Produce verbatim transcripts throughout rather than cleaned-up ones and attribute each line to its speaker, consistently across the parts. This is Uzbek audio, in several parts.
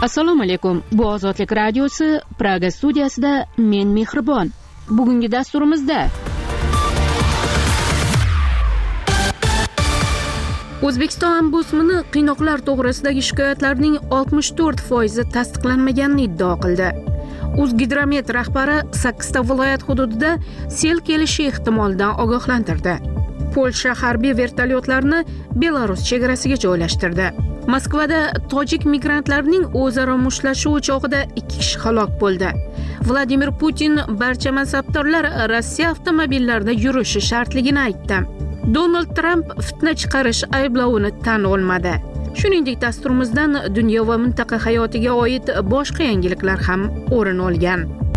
Speaker 1: Assalomu alaykum. Bu Ozodlik radiosi Praga studiyasida men Mehribon. Bugungi dasturimizda O'zbekiston ombudsmani qiynoqlar to'g'risidagi shikoyatlarning oltmish to'rt foizi tasdiqlanmaganini iddao qildi. O'zgidromet rahbari sakkizta viloyat hududida sel kelishi ehtimolidan ogohlantirdi. Polsha harbiy vertolyotlarni Belarus chegarasiga joylashtirdi. Moskvada tojik migrantlarning o'zaro mushtlashuvi chog'ida ikki kishi halok bo'ldi. Vladimir Putin barcha mansabdorlar Rossiya avtomobillarida yurishi shartligini aytdi. Donald Trump fitna chiqarish ayblovini tan olmadi. Shuningdek, dasturimizdan dunyo va mintaqa hayotiga oid boshqa yangiliklar ham o'rin olgan.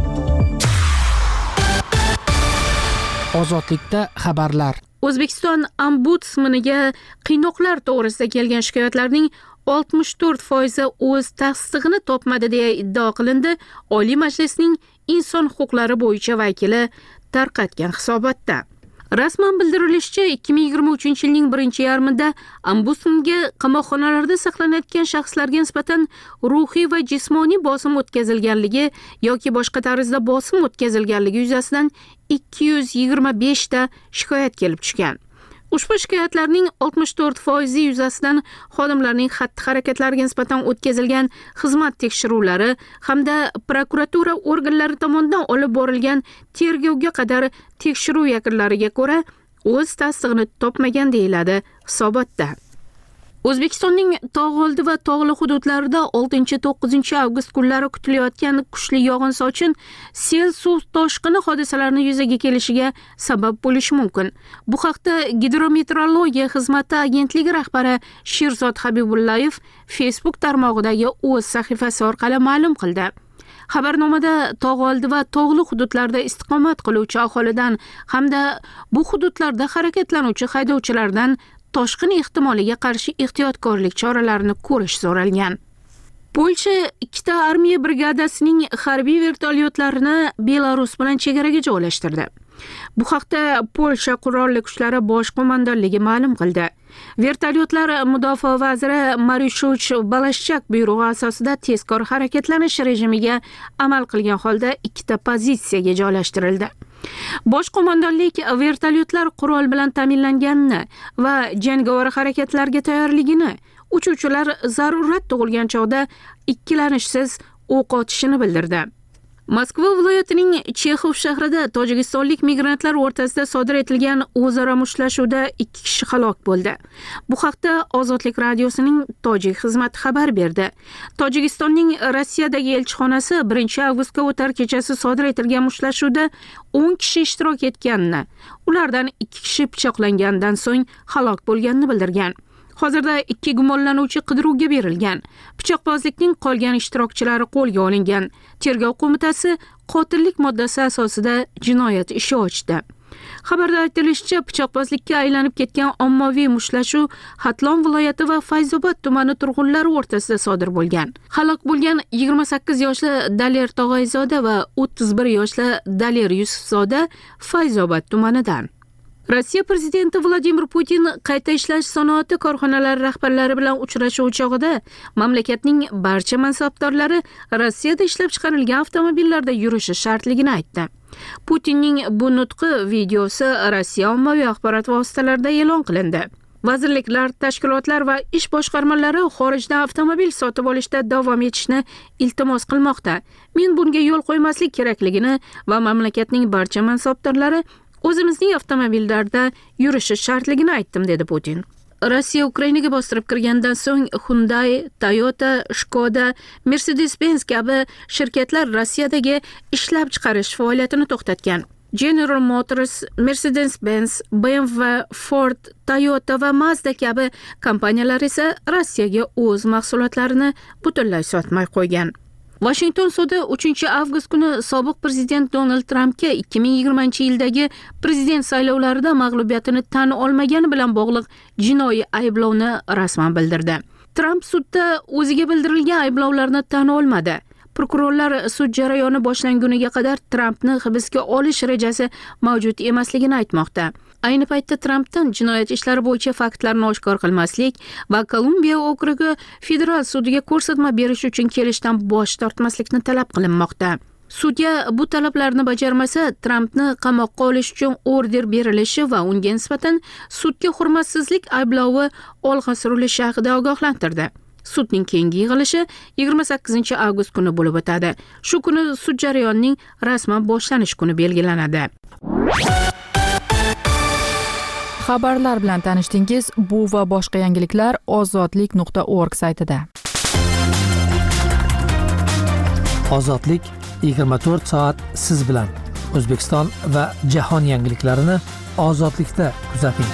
Speaker 2: Ozodlikda xabarlar.
Speaker 1: O'zbekiston ombudsmaniga qiynoqlar to'g'risida kelgan shikoyatlarning oltmish to'rt foizi o'z tasdig'ini topmadi deya iddao qilindi. Oliy Majlisning inson huquqlari bo'yicha vakili tarqatgan hisobotda. Rasman bildirilishicha, ikki ming yigirma uchinchi yilning birinchi yarmida ombudsmanga qamoqxonalarda saqlanayotgan shaxslarga nisbatan ruhiy va jismoniy bosim o'tkazilganligi yoki boshqa tarzda bosim o'tkazilganligi yuzasidan ikki yuz yigirma besh ta shikoyat kelib tushgan. Ushbu shikoyatlarning oltmish to'rt foizi yuzasidan xodimlarning xatti-harakatlariga nisbatan o'tkazilgan xizmat tekshiruvlari hamda prokuratura organlari tomonidan olib borilgan tergovga qadar tekshiruv yakunlariga ko'ra o'z tasdig'ini topmagan deyiladi hisobotda. O'zbekistonning tog' oldi va tog'li hududlarida oltinchi to'qqizinchi avgust kunlari kutilayotgan kuchli yog'in-sochin, sel, suv toshqini hodisalarini yuzaga kelishiga sabab bo'lishi mumkin. Bu haqda Gidrometeorologiya xizmati agentligi rahbari Sherzod Habibullayev Facebook tarmog'idagi o'z sahifasi orqali ma'lum qildi. Xabarnomada tog' oldi va tog'li hududlarda istiqomat qiluvchi aholidan hamda bu hududlarda harakatlanuvchi haydovchilardan toshqin ehtimoliga qarshi ehtiyotkorlik choralarini ko'rish so'ralgan. Polsha ikkita armiya brigadasining harbiy vertolyotlarini Belarus bilan chegaraga joylashtirdi. Bu haqda Polsha qurolli kuchlari bosh qo'mondonligi ma'lum qildi. Vertolyotlar mudofaa vaziri Maryushuch Balashchak buyrug'i asosida tezkor harakatlanish rejimiga amal qilgan holda ikkita pozitsiyaga joylashtirildi. Bosh qo'mondonlik vertolyotlar qurol bilan ta'minlanganini va jangovar harakatlarga tayyorligini, uchuvchilar zarurat tug'ilgan chog'da ikkilanishsiz o'q otishini bildirdi. Moskva viloyatining Chexov shahrida tojikistonlik migrantlar o'rtasida sodir etilgan o'zaro mushtlashuvda ikki kishi halok bo'ldi. Bu haqda Ozodlik radiosining tojik xizmati xabar berdi. Tojikistonning Rossiyadagi elchixonasi birinchi avgustga o'tar kechasi sodir etilgan mushtlashuvda o'n kishi ishtirok etganini, ulardan ikki kishi pichoqlangandan so'ng halok bo'lganini bildirgan. Hozirda ikki gumonlanuvchi qidiruvga berilgan. Pichoqbozlikning qolgan ishtirokchilari qo'lga olingan. Tergov qo'mitasi qotillik moddasi asosida jinoyat ishi ochdi. Xabarda aytilishicha, pichoqbozlikka aylanib ketgan ommaviy mushtlashuv Hatlon viloyati va Fayzobod tumani turg'unlari o'rtasida sodir bo'lgan. Halok bo'lgan yigirma sakkiz yoshli Daler Tog'ayzoda va o'ttiz bir yoshli Daler Yusufzoda Fayzobod tumanidan. Rossiya prezidenti Vladimir Putin qayta ishlash sanoati korxonalari rahbarlari bilan uchrashuv chog'ida mamlakatning barcha mansabdorlari Rossiyada ishlab chiqarilgan avtomobillarda yurishi shartligini aytdi. Putinning bu nutqi videosi Rossiya ommaviy axborot vositalarida e'lon qilindi. Vazirliklar, tashkilotlar va ish boshqarmalari xorijda avtomobil sotib olishda davom etishni iltimos qilmoqda. Men bunga yo'l qo'ymaslik kerakligini va mamlakatning barcha mansabdorlari o'zimizning avtomobillarda yurishi shartligini aytdim, dedi Putin. Rossiya Ukrainaga bostirib kirgandan so'ng Hyundai, Toyota, Skoda, Mercedes-Benz kabi shirkatlar Rossiyadagi ishlab chiqarish faoliyatini to'xtatgan. General Motors, Mercedes-Benz, B M W, Ford, Toyota va Mazda kabi kompaniyalar esa Rossiyaga o'z mahsulotlarini butunlay sotmay qo'ygan. Washington sudi uchinchi avgust kuni sobiq prezident Donald Trumpga ikki ming yigirmanchi yildagi prezident saylovlarida mag'lubiyatini tan olmagani bilan bog'liq jinoiy ayblovni rasman bildirdi. Trump sudda o'ziga bildirilgan ayblovlarni tan olmadi. Prokurorlar sud jarayoni boshlanguniga qadar Trumpni hibsga olish rejasi mavjud emasligini aytmoqda. ayni paytda Trampdan jinoyat ishlari bo'yicha faktlarni oshkor qilmaslik va Kolumbiya okrugi federal sudiga ko'rsatma berish uchun kelishdan bosh tortmaslikni talab qilinmoqda. Sudya bu talablarni bajarmasa, Trampni qamoqqa olish uchun order berilishi va unga nisbatan sudga hurmatsizlik ayblovi olg'a surilishi haqida ogohlantirdi. Sudning keyingi yig'ilishi yigirma sakkizinchi avgust kuni bo'lib o'tadi. Shu kuni sud jarayonining rasman boshlanish kuni belgilanadi.
Speaker 2: Xabarlar bilan tanishdingiz. Bu va boshqa yangiliklar ozodlik nuqta org saytida.
Speaker 3: Ozodlik yigirma to'rt soat siz bilan. O'zbekiston va jahon yangiliklarini ozodlikda kuzating.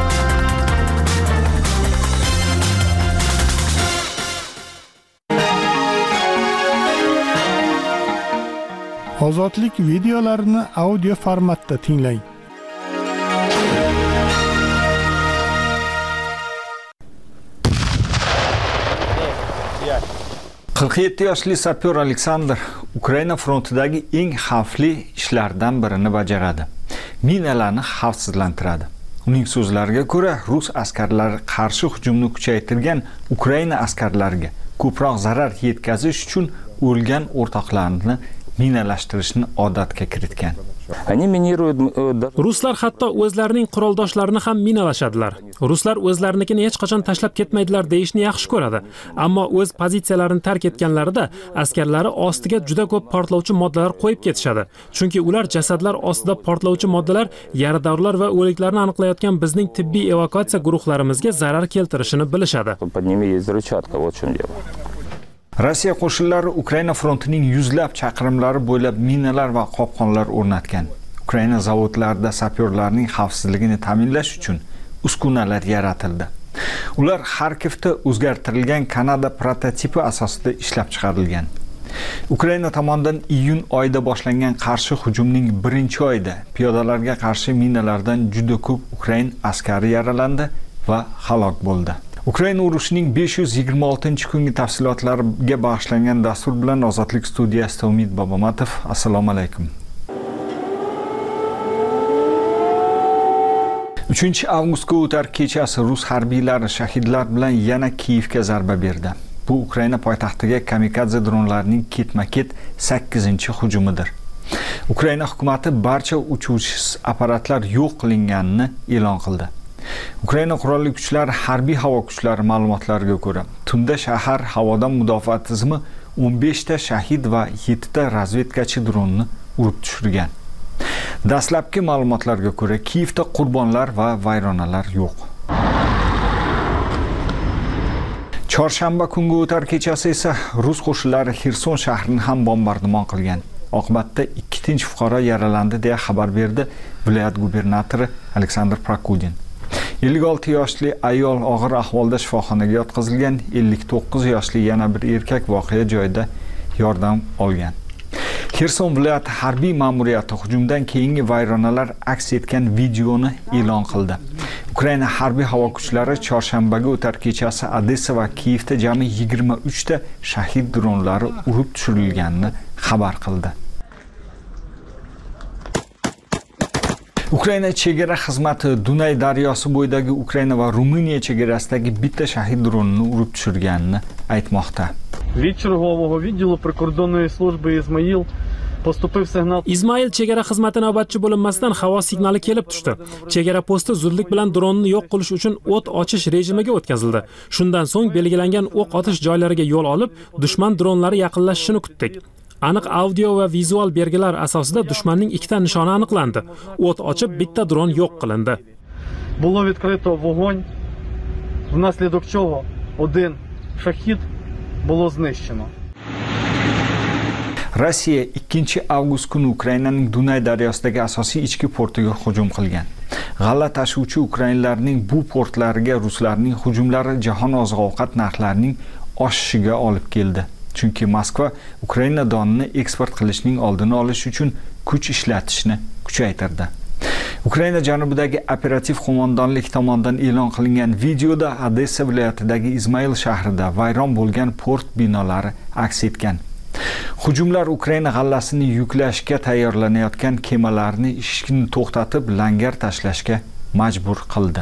Speaker 4: Ozodlik videolarini audio formatda tinglang.
Speaker 5: qirq yetti yoshli sapyor Aleksandr Ukraina frontidagi eng xavfli ishlardan birini bajaradi. Minalarni xavfsizlantiradi. Uning so'zlariga ko'ra, rus askarlari qarshi hujumni kuchaytirgan Ukraina askarlariga ko'proq zarar yetkazish uchun o'lgan o'rtoqlarini minalashtirishni odatga kiritgan.
Speaker 6: Ruslar hatto o'zlarining quroldoshlarini ham minalashadilar. Ruslar o'zlarinikini hech qachon tashlab ketmaydilar deyishni yaxshi ko'radi. Ammo o'z pozitsiyalarini tark etganlarida askarlari ostiga juda ko'p portlovchi moddalar qo'yib ketishadi. Chunki ular jasadlar ostida portlovchi moddalar, yaradorlar va o'liklarni aniqlayotgan bizning tibbiy evakuatsiya guruhlarimizga zarar keltirishini bilishadi.
Speaker 5: Rossiya qo'shinlari Ukraina frontining yuzlab chaqirimlari bo'ylab minalar va qopqonlar o'rnatgan. Ukraina zavodlarida sapyorlarning xavfsizligini ta'minlash uchun uskunalar yaratildi. Ular Xarkivda o'zgartirilgan Kanada prototipi asosida ishlab chiqarilgan. Ukraina tomonidan iyun oyida boshlangan qarshi hujumning birinchi oyida piyodalarga qarshi minalardan juda ko'p Ukrain askari yaralandi va halok bo'ldi. Ukraina urushining besh yuz yigirma oltinchi kungi tafsilotlariga bag'ishlangan dastur bilan Ozodlik studiyasida Umid Bobomatov. Assalomu alaykum. uchinchi avgustga o'tar kechasi rus harbiylari shahidlar bilan yana Kiyevga zarba berdi. Bu Ukraina poytaxtiga kamikadze dronlarining ketma-ket sakkizinchi hujumidir. Ukraina hukumatı barcha uchuvchisiz apparatlar yo'q qilinganini e'lon qildi. Ukraina qurolli kuchlari harbiy havo kuchlari ma'lumotlariga ko'ra, tunda shahar havodan mudofaa tizimi o'n besh ta shahid va yetti ta razvedkachi dronni urib tushirgan. Dastlabki ma'lumotlarga ko'ra, Kiyevda qurbonlar va vayronalar yo'q. Chorshanba kungi o'tar kechasi esa rus qo'shinlari Xerson shahrini ham bombardimon qilgan. Oqibatda ikki tinch fuqaro yaralandi deya xabar berdi viloyat gubernatori Aleksandr Prokudin. ellik olti yoshli ayol og'ir ahvolda shifoxonaga yotqizilgan, ellik to'qqiz yoshli yana bir erkak voqea joyida yordam olgan. Xerson viloyati harbiy ma'muriyati hujumdan keyingi vayronalar aks etgan videoni e'lon qildi. Ukraina harbiy havo kuchlari chorshanbaga o'tar kechasi Odessa va Kiyevda jami yigirma uch ta shahid dronlari urib tushirilganini xabar qildi. Ukraina chegara xizmati Dunay daryosi bo'yidagi Ukraina va Ruminiya chegarasidagi bitta shahid dronini urib tushirganini aytmoqda.
Speaker 7: Від чергового відділу прикордонної служби Ізмаїл поступив сигнал.
Speaker 6: Izmail chegara xizmati navbatchi bo'linmasidan havo signali kelib tushdi. Chegara posti zudlik bilan dronni yo'q qilish uchun o't ochish rejimiga o'tkazildi. Shundan so'ng belgilangan o'q otish joylariga yo'l olib, dushman dronlari yaqinlashishini kutdik. Aniq audio va vizual belgilar asosida dushmanning ikkita nishoni aniqlandi. O't ochib, bitta dron yo'q qilindi.
Speaker 7: Було відкрито вогонь, внаслідок чого один шахід було знищено.
Speaker 5: Rossiya ikkinchi avgust kuni Ukrainaning Dunay daryosidagi asosiy ichki portiga hujum qilgan. G'alla tashuvchi ukrainlarning bu portlariga ruslarning hujumlari jahon oziq-ovqat narxlarining oshishiga olib keldi. Chunki Moskva Ukraina donini eksport qilishning oldini olish uchun kuch ishlatishni kuchaytirdi. Ukraina janubidagi operativ qo'mondonlik tomonidan e'lon qilingan videoda Odessa viloyatidagi Izmail shahrida vayron bo'lgan port binolari aks etgan. Hujumlar Ukraina g'allasini yuklashga tayyorlanayotgan kemalarni ishni to'xtatib langar tashlashga majbur qildi.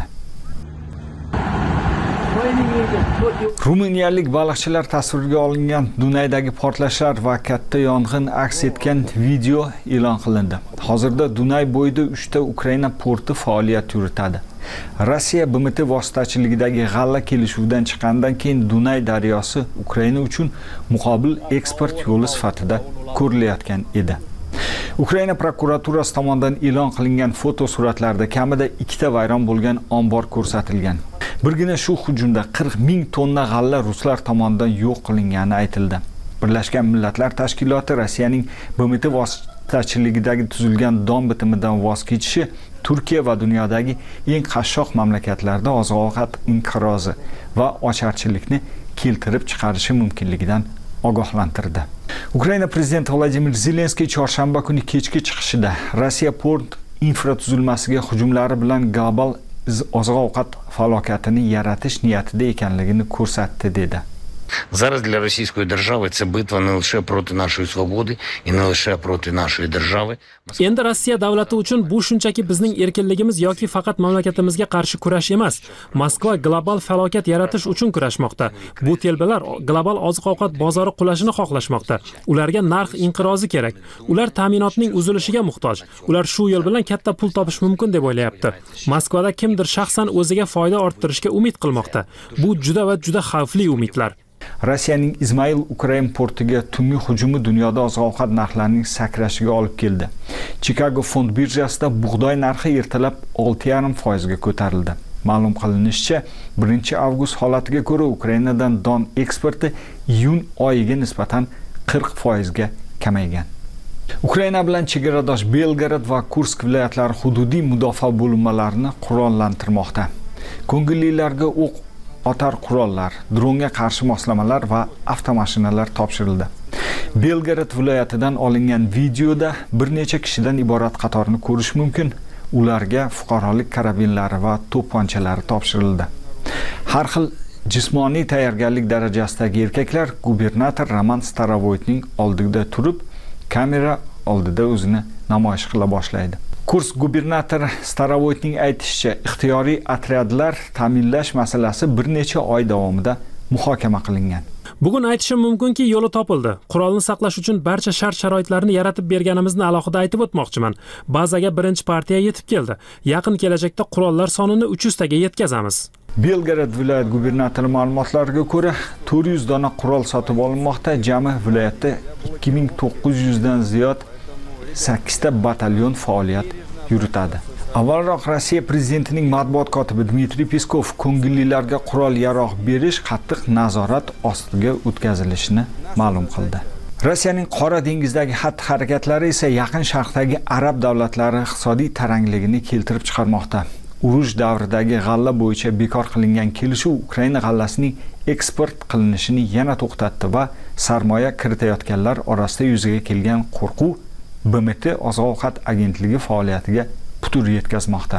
Speaker 5: Ruminiyalik baliqchilar tasvirga olingan Dunaydagi portlashlar va katta yong'in aks etgan video e'lon qilindi. Hozirda Dunay bo'yida uchta Ukraina porti faoliyat yuritadi. Rossiya B M T vositachiligidagi g'alla kelishuvidan chiqqandan keyin Dunay daryosi Ukraina uchun muqobil eksport yo'li sifatida ko'rilayotgan edi. Ukraina prokuraturasi tomonidan e'lon qilingan fotosuratlarda kamida ikkita vayron bo'lgan ombor ko'rsatilgan. Birgina shu hujumda qirq ming tonna g'alla ruslar tomonidan yo'q qilingani aytildi. Birlashgan Millatlar Tashkiloti Rossiyaning B M T vositachiligidagi tuzilgan don bitimidan voz kechishi Turkiya va dunyodagi eng qashshoq mamlakatlarda oziq-ovqat inqirozi va ocharchilikni keltirib chiqarishi mumkinligidan ogohlantirdi. Ukraina prezidenti Vladimir Zelenskiy chorshanba kuni kechki chiqishida Rossiya port infratuzilmasiga hujumlari bilan global oziq-ovqat falokatini yaratish niyatida ekanligini ko'rsatdi dedi.
Speaker 8: Зараз для російської держави це битва не лише проти нашої свободи і не лише проти нашої держави.
Speaker 6: Endi Rossiya davlati uchun bu shunchaki bizning erkinligimiz yoki faqat mamlakatimizga qarshi kurash emas. Moskva global falokat yaratish uchun kurashmoqda. Bu telbalar global oziq-ovqat bozori qulashini xohlashmoqda. Ularga narx inqirozi kerak. Ular ta'minotning uzilishiga muhtoj. Ular shu yo'l bilan katta pul topish mumkin deb o'ylayapti. Moskvada kimdir shaxsan o'ziga foyda orttirishga umid qilmoqda. Bu juda va juda xavfli umidlar.
Speaker 5: Rossiyaning Izmail Ukrain portiga tungi hujumi dunyoda oziq-ovqat narxlarining sakrashiga olib keldi. Chicago fond birjasida bug'doy narxi ertalab olti yarim foiz ga ko'tarildi. Ma'lum qilinishicha, birinchi avgust holatiga ko'ra Ukrainadan don eksporti iyun oyiga nisbatan qirq foiz ga kamaygan. Ukraina bilan chegaradosh Belgorod va Kursk viloyatlari hududiy mudofaa bo'linmalarini qurollantirmoqda. Ko'ngillilarga o'q otar qurollar, dronga qarshi moslamalar va avtomashinalar topshirildi. Belgorod viloyatidan olingan videoda bir necha kishidan iborat qatorni ko'rish mumkin. Ularga fuqarolik karabinlari va to'pponchalari topshirildi. Har xil jismoniy tayyorgarlik darajasidagi erkaklar gubernator Roman Starovoytning oldida turib, kamera oldida o'zini namoyish qila boshlaydi. Kursk gubernatori Starovoytning aytishicha, ixtiyoriy otryadlar ta'minlash masalasi bir necha oy davomida muhokama qilingan.
Speaker 6: Bugun aytishim mumkinki, yo'li topildi. Qurolni saqlash uchun barcha shart-sharoitlarni yaratib berganimizni alohida aytib o'tmoqchiman. Bazaga birinchi partiya yetib keldi. Yaqin kelajakda qurollar sonini uch yuz taga yetkazamiz.
Speaker 5: Belgorod viloyat gubernatori ma'lumotlariga ko'ra, to'rt yuz dona qurol sotib olinmoqda. Jami viloyatda ikki ming to'qqiz yuz dan ziyod sakkizta batalyon faoliyat yuritadi. Avvalroq Rossiya prezidentining matbuot kotibi Dmitriy Peskov ko'ngillilarga qurol-yarog' berish qattiq nazorat ostiga o'tkazilishini ma'lum qildi. Rossiyaning Qora dengizdagi xatti-harakatlari esa Yaqin Sharqdagi arab davlatlari iqtisodiy tarangligini keltirib chiqarmoqda. Urush davridagi g'alla bo'yicha bekor qilingan kelishuv Ukraina g'allasining eksport qilinishini yana to'xtatdi va sarmoya kiritayotganlar orasida yuzaga kelgan qo'rquv B M T oziq-ovqat agentligi faoliyatiga putur yetkazmoqda.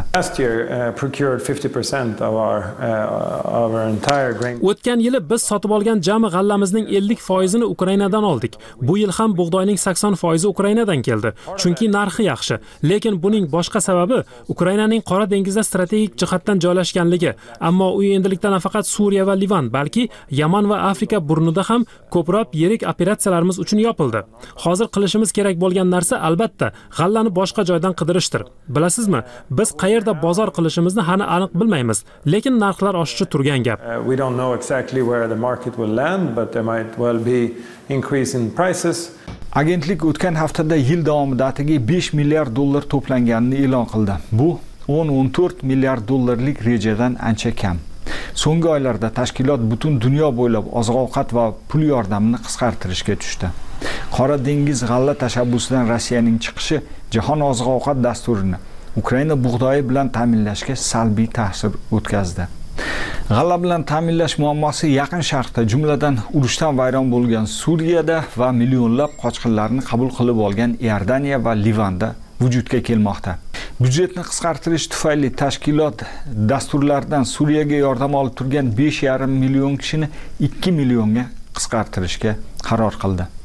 Speaker 6: O'tgan yili biz sotib olgan jami g'allamizning ellik foizini Ukrainadan oldik. Bu yil ham bug'doyning sakson foizi Ukrainadan keldi, chunki narxi yaxshi. Lekin buning boshqa sababi Ukrainaning Qora dengizda strategik jihatdan joylashganligi. Ammo u endilikda nafaqat Suriya va Livan, balki Yaman va Afrika burnida ham ko'proq yirik operatsiyalarimiz uchun yopildi. Hozir qilishimiz kerak bo'lgan narsa albatta g'allani boshqa joydan qidirishdir. Bilasizmi, biz qayerda bozor qilishimizni hali aniq bilmaymiz, lekin narxlar oshishi turgan gap.
Speaker 9: We don't know exactly where the market will land, but there might well be increase in prices.
Speaker 5: Agentlik o'tgan haftada yil davomida atigi besh milliard dollar to'planganini e'lon qildi. Bu o'n o'n to'rt milliard dollarlik rejadan ancha kam. So'nggi oylarda tashkilot butun dunyo bo'ylab oziq-ovqat va pul yordamini qisqartirishga tushdi. Qora dengiz g'alla tashabbusidan Rossiyaning chiqishi jahon oziq-ovqat dasturini Ukraina bug'doyi bilan ta'minlashga salbiy ta'sir o'tkazdi. G'alla bilan ta'minlash muammosi Yaqin Sharqda, jumladan urushdan vayron bo'lgan Suriyada va millionlab qochqinlarni qabul qilib olgan Iordaniya va Livanda vujudga kelmoqda. Byudjetni qisqartirish tufayli tashkilot dasturlardan Suriyaga yordam olib turgan besh yarim million kishini ikki millionga qisqartirishga qaror qildi.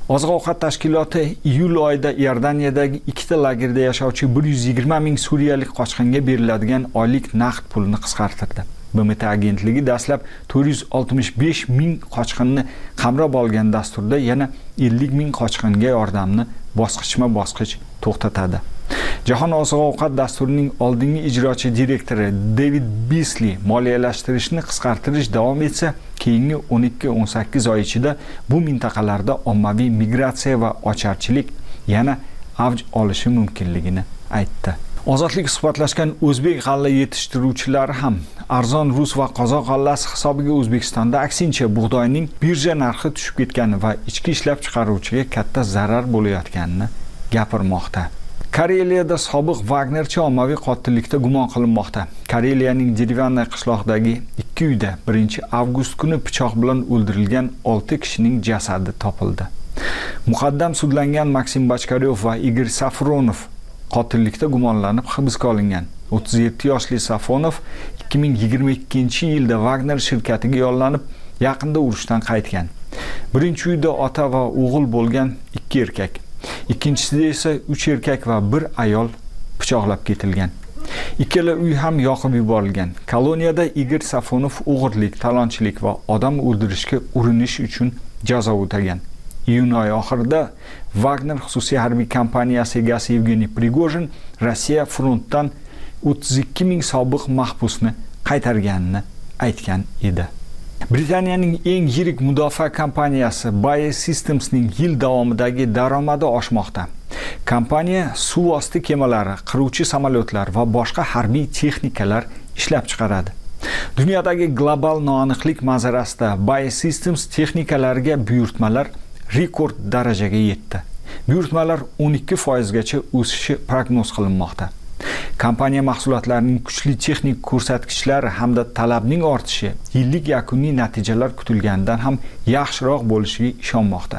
Speaker 5: Oziq-ovqat tashkiloti iyul oyida Iordaniyadagi ikkita lagerda yashovchi bir yuz yigirma ming suriyalik qochqinga beriladigan oylik naqd pulni qisqartirdi. B M T agentligi dastlab to'rt yuz oltmish besh ming qochqinni qamrab olgan dasturda yana ellik ming qochqinga yordamni bosqichma-bosqich to'xtatadi. Jahon oziq-ovqat dasturining oldingi ijrochi direktori David Beasley moliyalashtirishni qisqartirish davom etsa, keyingi o'n ikki o'n sakkiz oy ichida bu mintaqalarda ommaviy migratsiya va ocharchilik yana avj olishi mumkinligini aytdi. Ozodlik suhbatlashgan o'zbek g'alla yetishtiruvchilari ham arzon rus va qozoq g'allasi hisobiga O'zbekistonda aksincha bug'doyning birja narxi tushib ketgani va ichki ishlab chiqaruvchiga katta zarar bo'layotganini gapirmoqda. Kareliyada sobiq Wagnerchi ommaviy qotillikda gumon qilinmoqda. Kareliyaning Derivannoy qishloqdagi ikki uyda birinchi avgust kuni pichoq bilan o'ldirilgan olti kishining jasadi topildi. Muqaddam sudlangan Maksim Bachkaryov va Igor Safronov qotillikda gumonlanib hibsga olingan. o'ttiz yetti yoshli Safonov ikki ming yigirma ikkinchi yilda Wagner shirkatiga yollanib, yaqinda urushdan qaytgan. Birinchi uyda ota va o'g'il bo'lgan ikki erkak, ikkinchisida esa uch erkak va bir ayol pichoqlab ketilgan. Ikkala uy ham yoqib yuborilgan. Koloniyada Igor Safonov o'g'irlik, talonchilik va odam o'ldirishga urinish uchun jazo o'tagan. Iyun oyi oxirida Wagner xususiy harbiy kompaniyasi egasi Yevgeniy Prigojin Rossiya frontdan o'ttiz ikki ming sobiq mahbusni qaytarganini aytgan edi. Britaniyaning eng yirik mudofaa kompaniyasi Bayer Systems'ning yil davomidagi daromadi oshmoqda. Kompaniya suv osti kemalari, qiruvchi samolyotlar va boshqa harbiy texnikalar ishlab chiqaradi. Dunyodagi global noaniqlik manzarasida Bayer Systems texnikalariga buyurtmalar rekord darajaga yetdi. Buyurtmalar o'n ikki foiz gacha o'sishi prognoz qilinmoqda. Kompaniya mahsulotlarining kuchli texnik ko'rsatkichlari hamda talabning ortishi yillik yakuniy natijalar kutilganidan ham yaxshiroq bo'lishiga ishonmoqda.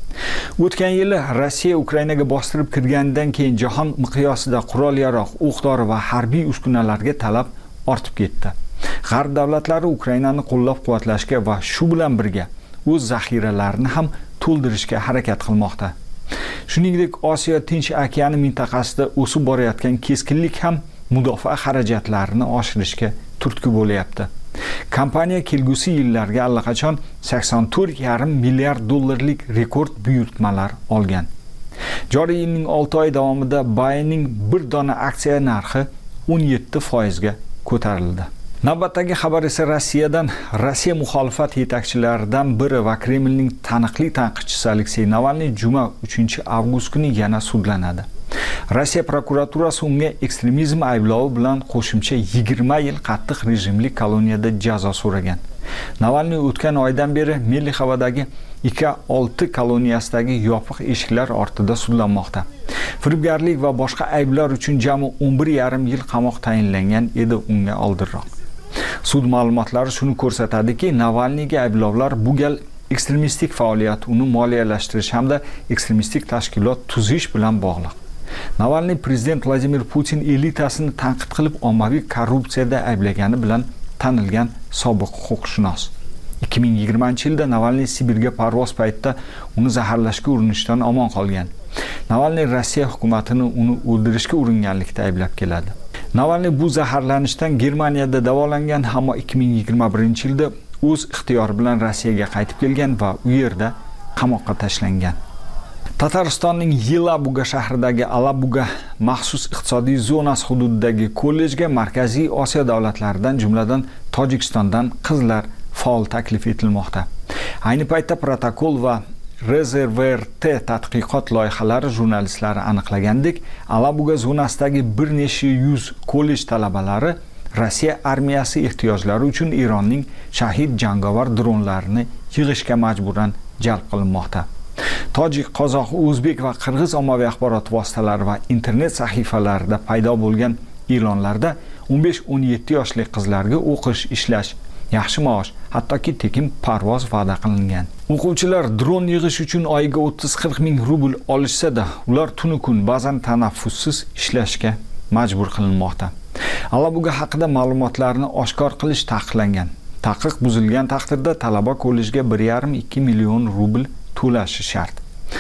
Speaker 5: O'tgan yili Rossiya Ukrainaga bostirib kirganidan keyin jahon miqyosida qurol-yarog', o'q-dori va harbiy uskunalarga talab ortib ketdi. G'arb davlatlari Ukrainani qo'llab-quvvatlashga va shu bilan birga o'z zaxiralarini ham to'ldirishga harakat qilmoqda. Shuningdek, Osiyo Tinch okeani mintaqasida o'sib borayotgan keskinlik ham mudofaa xarajatlarini oshirishga turtki bo'layapti. Kompaniya kelgusi yillarga allaqachon sakson to'rt yarim milliard dollarlik rekord buyurtmalar olgan. Joriy yilning olti oy davomida Bayerning bir dona aksiya narxi o'n yetti foiz ga ko'tarildi. Navbatdagi xabar esa Rossiyadan. Rossiya muxolifat yetakchilaridan biri va Kremlning taniqli tanqidchisi Aleksey Navalniy juma uchinchi avgust kuni yana sudlanadi. Rossiya prokuraturasi unga ekstremizm ayblovi bilan qo'shimcha yigirma yil qattiq rejimli koloniyada jazo so'ragan. Navalniy o'tgan oydan beri Melixovadagi I K olti koloniyasidagi yopiq eshiklar ortida sudlanmoqda. Firibgarlik va boshqa ayblar uchun jami o'n bir yarim yil qamoq tayinlangan edi unga oldinroq. Sud ma'lumotlari shuni ko'rsatadiki, Navalniyga ayblovlar bu gal ekstremistik faoliyat, uni moliyalashtirish hamda ekstremistik tashkilot tuzish bilan bog'liq. Navalniy prezident Vladimir Putin elitasini tanqid qilib ommaviy korrupsiyada ayblagani bilan tanilgan sobiq huquqshunos. ikki ming yigirmanchi yilda Navalniy Sibirga parvoz paytida uni zaharlashga urinishdan omon qolgan. Navalniy Rossiya hukumatini uni o'ldirishga uringanlikda ayblab keladi. Navalniy bu zaharlanishdan Germaniyada davolangan, ammo ikki ming yigirma birinchi yilda o'z ixtiyori bilan Rossiyaga qaytib kelgan va u yerda qamoqqa tashlangan. Tataristonning Yelabuga shahridagi Alabuga maxsus iqtisodiy zonasi hududidagi kollejga Markaziy Osiyo davlatlaridan, jumladan Tojikistondan qizlar faol taklif etilmoqda. Ayni paytda protokol va RezervRT tadqiqot loyihalari jurnalistlari aniqlagandek, Alabuga zonasidagi bir necha yuz kollej talabalari Rossiya armiyasi ehtiyojlari uchun Eronning shahid jangovar dronlarini yig'ishga majburan jalb qilinmoqda. Tojik, qozoq, o'zbek va qirg'iz ommaviy axborot vositalari va internet sahifalarida paydo bo'lgan e'lonlarda o'n besh o'n yetti yoshli qizlarga o'qish, ishlash, yaxshi maosh, hattoki tekin parvoz va'da qilingan. O'quvchilar dron yig'ish uchun oyiga o'ttiz qirq ming rubl olishsa-da, ular tunu kun, ba'zan tanaffussiz ishlashga majbur qilinmoqda. Alabuga haqida ma'lumotlarni oshkor qilish taqiqlangan. Taqiq buzilgan taqdirda talaba kollejga bir yarim ikki million rubl to'lashi shart.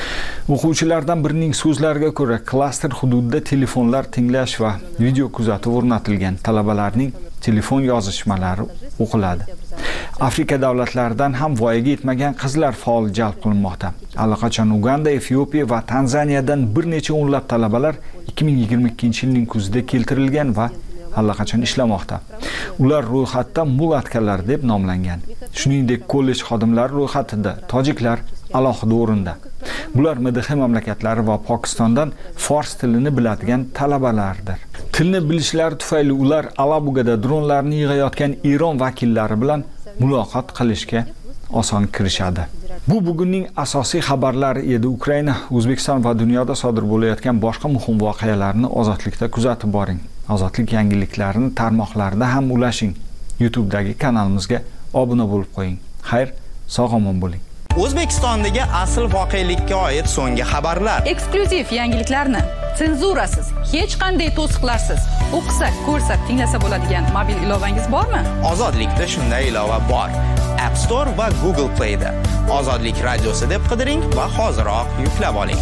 Speaker 5: O'quvchilardan birining so'zlariga ko'ra, klaster hududida telefonlar tinglash va video kuzatuv o'rnatilgan. Talabalarning telefon yozishmalari o'qiladi. Afrika davlatlaridan ham voyaga yetmagan qizlar faol jalb qilinmoqda. Allaqachon Uganda, Efiopiya va Tanzaniyadan bir necha o'nlab talabalar ikki ming yigirma ikkinchi yilning kuzida keltirilgan va allaqachon ishlamoqda. Ular ro'yxatda mulatkalar deb nomlangan. Shuningdek, kollej xodimlari ro'yxatida tojiklar alohida o'rinda. Bular M D H mamlakatlari va Pokistondan fors tilini biladigan talabalardir. Tilni bilishlari tufayli ular Alabugada dronlarni yig'ayotgan Eron vakillari bilan muloqot qilishga oson kirishadi. Bu bugunning asosiy xabarlari edi. Ukraina, O'zbekiston va dunyoda sodir bo'layotgan boshqa muhim voqealarni ozodlikda kuzatib boring. Ozodlik yangiliklarini tarmoqlarda ham ulashing. YouTube'dagi kanalimizga obuna bo'lib qo'ying. Xayr, sog'-omon bo'ling.
Speaker 10: O'zbekistondagi asl voqelikka oid so'nggi xabarlar,
Speaker 11: eksklyuziv yangiliklarni senzurasiz, hech qanday to'siqlarsiz o'qisa, ko'rsa, tinglasa bo'ladigan mobil ilovangiz bormi?
Speaker 10: Ozodlikda shunday ilova bor. App Store va Google Play da Ozodlik radiosi deb qidiring va hoziroq yuklab oling.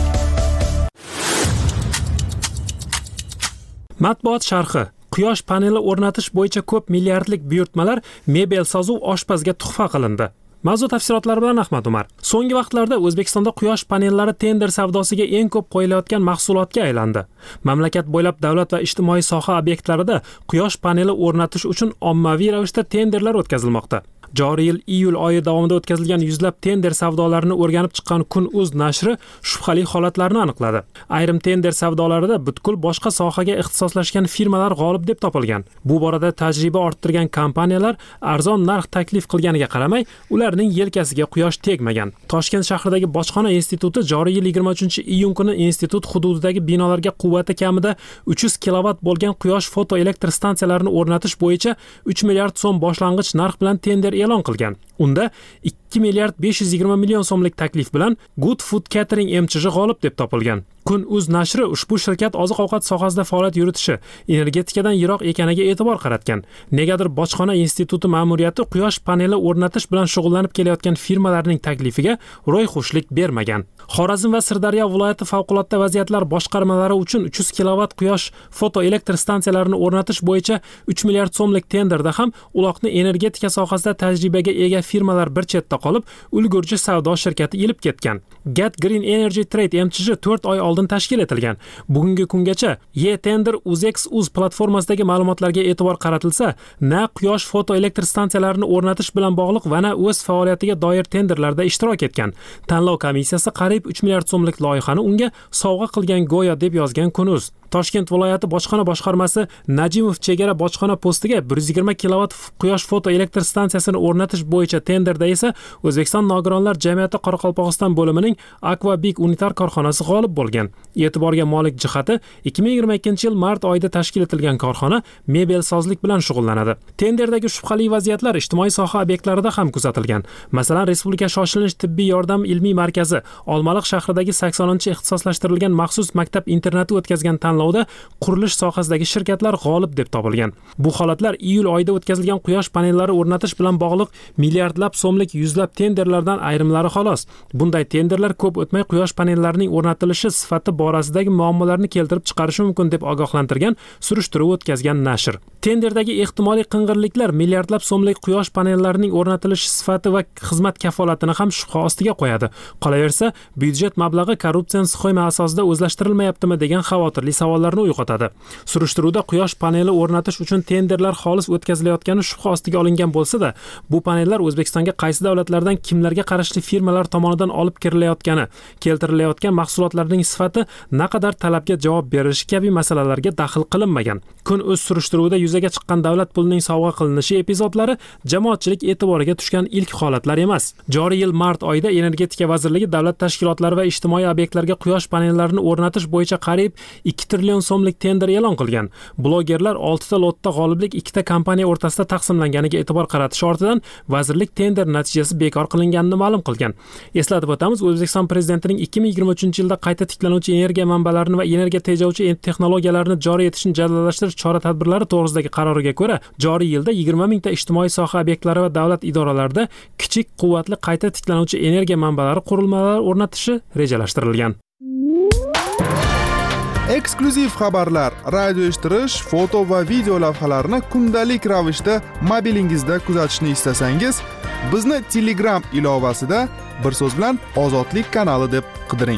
Speaker 6: Matbuot sharhi. Quyosh paneli o'rnatish bo'yicha ko'p milliardlik buyurtmalar mebel sozuv oshpazga tuhfa qilindi. Mavzu tafsilotlari bilan Ahmad Umar. So'nggi vaqtlarda O'zbekistonda quyosh panellari tender savdosiga eng ko'p qo'yilayotgan mahsulotga aylandi. Mamlakat bo'ylab davlat va ijtimoiy soha obyektlarida quyosh paneli o'rnatish uchun ommaviy ravishda tenderlar o'tkazilmoqda. Joriy yil iyul oyi davomida o'tkazilgan yuzlab tender savdolarini o'rganib chiqqan Kun.uz nashri shubhali holatlarni aniqladi. Ayrim tender savdolarida butkul boshqa sohaga ixtisoslashgan firmalar g'olib deb topilgan. Bu borada tajriba orttirgan kompaniyalar arzon narx taklif qilganiga qaramay, ularning yelkasiga quyosh tegmagan. Toshkent shahridagi Bojxona instituti joriy yil yigirma uchinchi iyun kuni institut hududidagi binolarga quvvati kamida uch yuz kilovat bo'lgan quyosh fotoelektr stansiyalarini o'rnatish bo'yicha uch milliard so'm boshlang'ich narx bilan tender e'lon qilgan. Unda ikki milliard besh yuz yigirma million so'mlik taklif bilan Good Food Catering M C H g'olib deb topilgan. Kun.uz nashri ushbu shirkat oziq-ovqat sohasida faoliyat yuritishi, energetikadan yiroq ekaniga e'tibor qaratgan. Negadir Bojxona instituti ma'muriyati quyosh paneli o'rnatish bilan shug'ullanib kelayotgan firmalarning taklifiga ro'yxushlik bermagan. Xorazm va Sirdaryo viloyati favqulodda vaziyatlar boshqarmalari uchun uch yuz kilovat quyosh fotoelektr stansiyalarini o'rnatish bo'yicha uch milliard so'mlik tenderda ham uloqni energetika sohasida tajribaga ega firmalar bir chetda qolib, ulgurji savdo shirkati ilib ketgan. Get Green Energy Trade M C H to'rt oy oldin tashkil etilgan. Bugungi kungacha E-Tender Uzex.uz platformasidagi ma'lumotlarga e'tibor qaratilsa, na quyosh fotoelektr stansiyalarini o'rnatish bilan bog'liq va na o'z faoliyatiga doir tenderlarda ishtirok etgan. Tanlov komissiyasi qariyb uch milliard so'mlik loyihani unga sovg'a qilgan go'yo deb yozgan Kun.uz. Toshkent viloyati bojxona boshqarmasi Najimov chegara bojxona postiga bir yuz yigirma kilovat quyosh fotoelektr stansiyasini o'rnatish bo'yicha tenderda esa O'zbekiston nogironlar jamiyati Qoraqalpog'iston bo'limining Aquabik unitar korxonasi g'olib bo'lgan. E'tiborga molik jihati ikki ming yigirma ikkinchi yil mart oyida tashkil etilgan korxona mebelsozlik bilan shug'ullanadi. Tenderdagi shubhali vaziyatlar ijtimoiy soha obyektlarida ham kuzatilgan. Masalan, Respublika shoshilinch tibbiy yordam ilmiy markazi Olmaliq shahridagi saksoninchi ixtisoslashtirilgan maxsus maktab internati o'tkazgan tanlovda qurilish sohasidagi shirkatlar g'olib deb topilgan. Bu holatlar iyul oyida o'tkazilgan quyosh panellari o'rnatish bilan bog'liq milliardlab so'mlik yuzlab tenderlardan ayrimlari xolos. Bunday tenderlar ko'p o'tmay quyosh panellarining o'rnatilishi sifati borasidagi muammolarni keltirib chiqarishi mumkin deb ogohlantirgan surishtiruv o'tkazgan nashr. Tenderdagi ehtimoliy qing'irliklar milliardlab so'mlik quyosh panellarining o'rnatilishi sifati va xizmat kafolatini ham shubha ostiga qo'yadi. Qolaversa, byudjet mablag'i korrupsiya sxema asosida o'zlashtirilmayaptimi degan xavotirli savollarni uyg'otadi. Surishtiruvda quyosh paneli o'rnatish uchun tenderlar xolis o'tkazilayotgani shubha ostiga olingan bo'lsa-da, bu panellar O'zbekistonga qaysi davlatlardan kimlarga qarashli firmalar tomonidan olib kirilayotgani, keltirilayotgan mahsulotlarning sifati naqadar talabga javob berishi kabi masalalarga daxl qilinmagan. Kun.uz surishtiruvida yuzaga chiqqan davlat pulining sovg'a qilinishi epizodlari jamoatchilik e'tiboriga tushgan ilk holatlar emas. Joriy yil mart oyida Energetika vazirligi davlat tashkilotlari va ijtimoiy obyektlarga quyosh panellarini o'rnatish bo'yicha qariyb ikki trillion so'mlik tender e'lon qilgan. Blogerlar oltita lotda g'oliblik ikkita kompaniya o'rtasida taqsimlanganiga e'tibor qaratish ortidan vazirlik tender natijasi bekor qilinganini ma'lum qilgan. Eslatib o'tamiz, O'zbekiston prezidentining ikki ming yigirma uchinchi yilda qayta tiklanuvchi energiya manbalarini va energiya tejovchi texnologiyalarni joriy etishni jadallashtirish chora-tadbirlari to'g'risidagi qaroriga ko'ra, joriy yilda yigirma mingta ijtimoiy soha obyektlari va davlat idoralarida kichik quvvatli qayta tiklanuvchi energiya manbalari qurilmalari o'rnatishi rejalashtirilgan.
Speaker 12: Eksklyuziv xabarlar, radio eshittirish, foto va video lavhalarni kundalik ravishda mobilingizda kuzatishni istasangiz, bizni Telegram ilovasida bir so'z bilan Ozodlik kanali deb qidiring.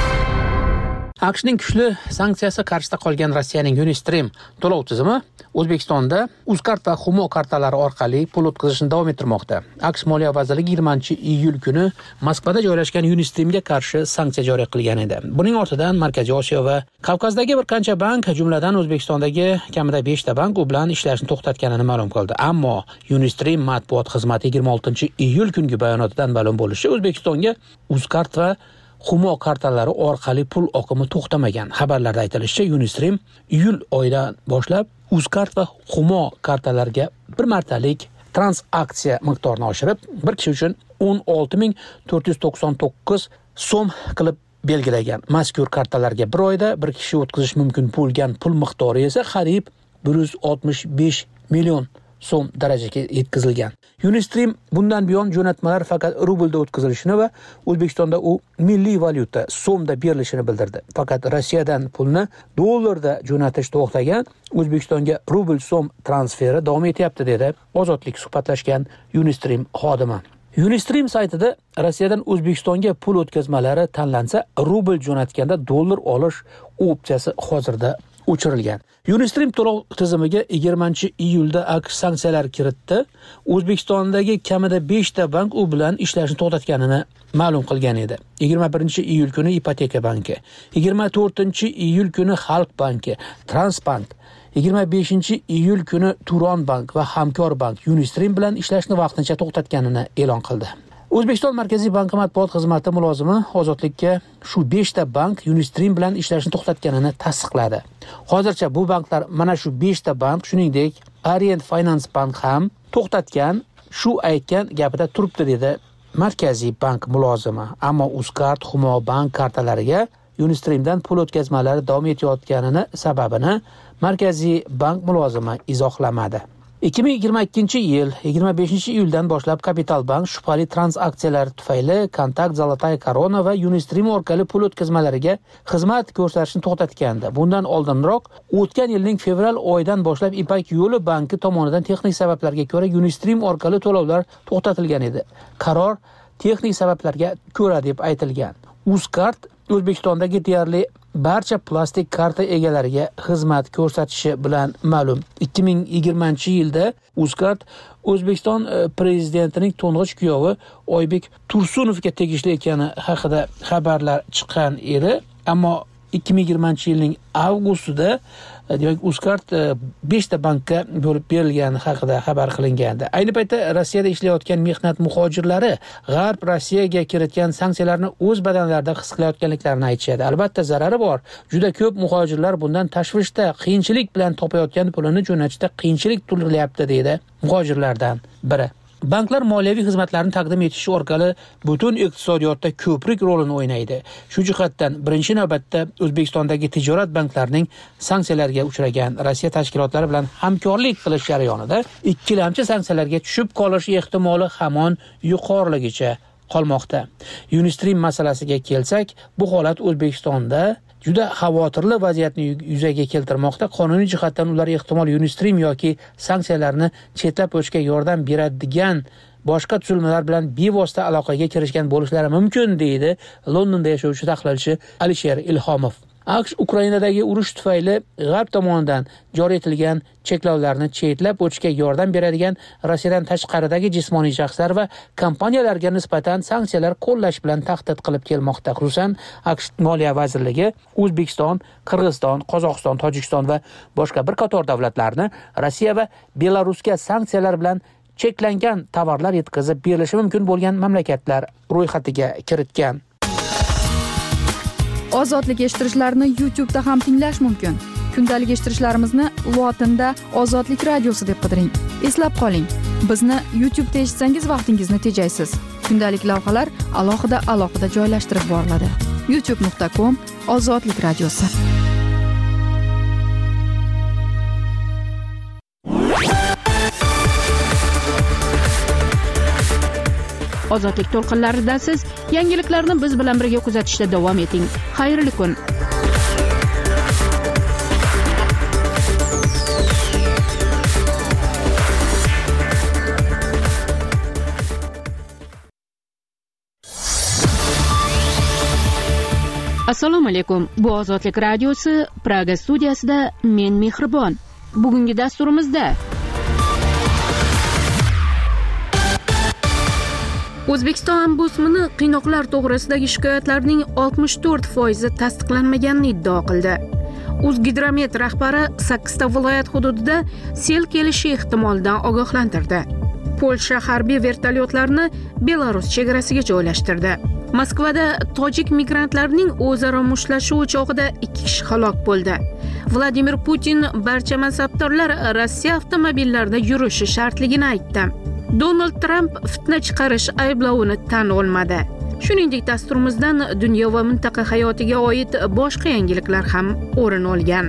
Speaker 13: AQShning kuchli sanksiyasi qarshisida qolgan Rossiyaning Unistream to'lov tizimi O'zbekistonda Uzcard va Humo kartalari orqali pul o'tkazishni davom ettirmoqda. AQSh Moliya vazirligi yigirmanchi iyul kuni Moskvada joylashgan Unistreamga qarshi sanksiya joriy qilgan edi. Buning ortidan Markaziy Osiyo va Kavkazdagi bir qancha bank, jumladan O'zbekistondagi kamida beshta bank u bilan ishlashni to'xtatganini ma'lum qildi. Ammo Unistream matbuot xizmati yigirma oltinchi iyul kungi bayonotidan ma'lum bo'lishicha, O'zbekistonga Uzcard va Humo kartalari orqali pul oqimi to'xtamagan. Xabarlarda aytilishicha, Unistream iyul oyidan boshlab Uzcard va Humo kartalariga bir martalik transaksiya miqdorini oshirib, bir kishi uchun o'n olti ming to'rt yuz to'qson to'qqiz so'm qilib belgilagan. Mazkur kartalarga bir oyda bir kishi o'tkazish mumkin bo'lgan pul miqdori esa qariyb bir yuz oltmish besh million so'm darajaga yetkazilgan. Unistream bundan buyon jo'natmalar faqat rublda o'tkazilishini va O'zbekistonda u milliy valyuta so'mda berilishini bildirdi. Faqat Rossiyadan pulni dollarda jo'natish to'xtagan, O'zbekistonga rubl so'm transferi davom etyapti dedi Ozodlik suhbatlashgan Unistream xodimi. Unistream saytida Rossiyadan O'zbekistonga pul o'tkazmalari tanlansa, rubl jo'natganda dollar olish opsiyasi hozirda o'chirilgan. Unistream to'lov tizimiga yigirmanchi iyulda AQSh sanksiyalar kiritdi. O'zbekistondagi kamida beshta bank u bilan ishlashni to'xtatganini ma'lum qilgan edi. yigirma birinchi iyul kuni Ipoteka banki, yigirma to'rtinchi iyul kuni Xalq banki, Transbank, yigirma beshinchi iyul kuni Turon bank va Hamkor bank Unistream bilan ishlashni vaqtincha to'xtatganini e'lon qildi. O'zbekiston Markaziy banki matbuot xizmati mulozimi Ozodlikka shu beshta bank Unistream bilan ishlashni to'xtatganini tasdiqladi. Hozircha bu banklar mana shu beshta bank, shuningdek Orient Finance bank ham to'xtatgan, shu aytgan gapida turibdi dedi Markaziy bank mulozimi. Ammo Uzcard, Humo bank kartalariga Unistreamdan pul o'tkazmalari davom etayotganini sababini Markaziy bank mulozimi izohlamadi. ikki ming yigirma ikkinchi yil yigirma beshinchi iyuldan boshlab Kapital bank shubhali transaksiyalar tufayli Kontakt, Zolotaya Korona va Unistream orqali pul o'tkazmalariga xizmat ko'rsatishni to'xtatgandi. Bundan oldinroq o'tgan yilning fevral oyidan boshlab Ipak yo'li banki tomonidan texnik sabablarga ko'ra Unistream orqali to'lovlar to'xtatilgan edi. Qaror texnik sabablarga ko'ra deb aytilgan. Uzcard O'zbekistondagi deyarli barcha plastik karta egalariga xizmat ko'rsatishi bilan ma'lum. ikki ming yigirmanchi yilda Uzcard O'zbekiston prezidentining to'ng'ich kuyovi Oybek Tursunovga tegishli ekani haqida xabarlar chiqqan edi, ammo ikki ming yigirmanchi yilning avgustida demak Uzcard beshta bankka bo'lib berilgani haqida xabar qilingandi. Ayni paytda Rossiyada ishlayotgan mehnat muhojirlari G'arb Rossiyaga kiritgan sanksiyalarni o'z badanlarida his qilayotganliklarini aytishadi. Albatta zarari bor. Juda ko'p muhojirlar bundan tashvishda, qiyinchilik bilan topayotgan pulini jo'natishda qiyinchilik tug'ilyapti deydi muhojirlardan biri. Banklar moliyaviy xizmatlarni taqdim etish orqali butun iqtisodiyotda ko'prik rolini o'ynaydi. Shu jihatdan birinchi navbatda O'zbekistondagi tijorat banklarining sanksiyalarga uchragan Rossiya tashkilotlari bilan hamkorlik qilish jarayonida ikkilamchi sanksiyalarga tushib qolish ehtimoli hamon yuqoriligicha qolmoqda. Unistream masalasiga kelsak, bu holat O'zbekistonda juda xavotirli vaziyatni yuzaga keltirmoqda. Qonuniy jihatdan ular ehtimol Unistream yoki sanksiyalarni chetlab o'tishga yordam beradigan boshqa tuzilmalar bilan bevosita aloqaga kirishgan bo'lishlari mumkin, deydi Londonda yashovchi tahlilchi Alisher Ilhomov. AQSh Ukrainadagi urush tufayli G'arb tomonidan joriy etilgan cheklovlarni chetlab o'tishga yordam beradigan Rossiyadan tashqaridagi jismoniy shaxslar va kompaniyalarga nisbatan sanksiyalar qo'llash bilan tahdid qilib kelmoqda. Xususan, AQSh Moliya vazirligi O'zbekiston, Qirg'iziston, Qozog'iston, Tojikiston va boshqa bir qator davlatlarni Rossiya va Belarusga sanksiyalar bilan cheklangan tovarlar yetkazib berilishi mumkin bo'lgan mamlakatlar ro'yxatiga kiritgan.
Speaker 2: Ozodlik eshittirishlarini YouTube'da ham tinglash mumkin. Kundalik eshittirishlarimizni lotinda Ozodlik radiosi deb qidiring. Eslab qoling, bizni YouTube'da eshitsangiz vaqtingizni tejaysiz. Kundalik lavhalar alohida alohida joylashtirib boriladi. youtube nuqta com Ozodlik radiosi.
Speaker 1: Ozodlik to'lqinlarida siz yangiliklarni biz bilan birga kuzatishda davom eting. Xayrli kun. Assalomu alaykum. Bu Ozodlik radiosi Praga studiyasida men Mehribon. Bugungi dasturimizda O'zbekiston ombudsmani qiynoqlar to'g'risidagi shikoyatlarning oltmish to'rt foizi tasdiqlanmaganini iddao qildi. O'zgidromet rahbari sakkizta viloyat hududida sel kelishi ehtimolidan ogohlantirdi. Polsha harbiy vertolyotlarni Belarus chegarasiga joylashtirdi. Moskvada tojik migrantlarning o'zaro mushtlashuvi chog'ida ikki kishi halok bo'ldi. Vladimir Putin barcha mansabdorlar Rossiya avtomobillarida yurishi shartligini aytdi. Donald Trump fitna chiqarish ayblovini tan olmadi. Shuningdek, dasturimizdan dunyo va mintaqa hayotiga oid boshqa yangiliklar ham o'rin olgan.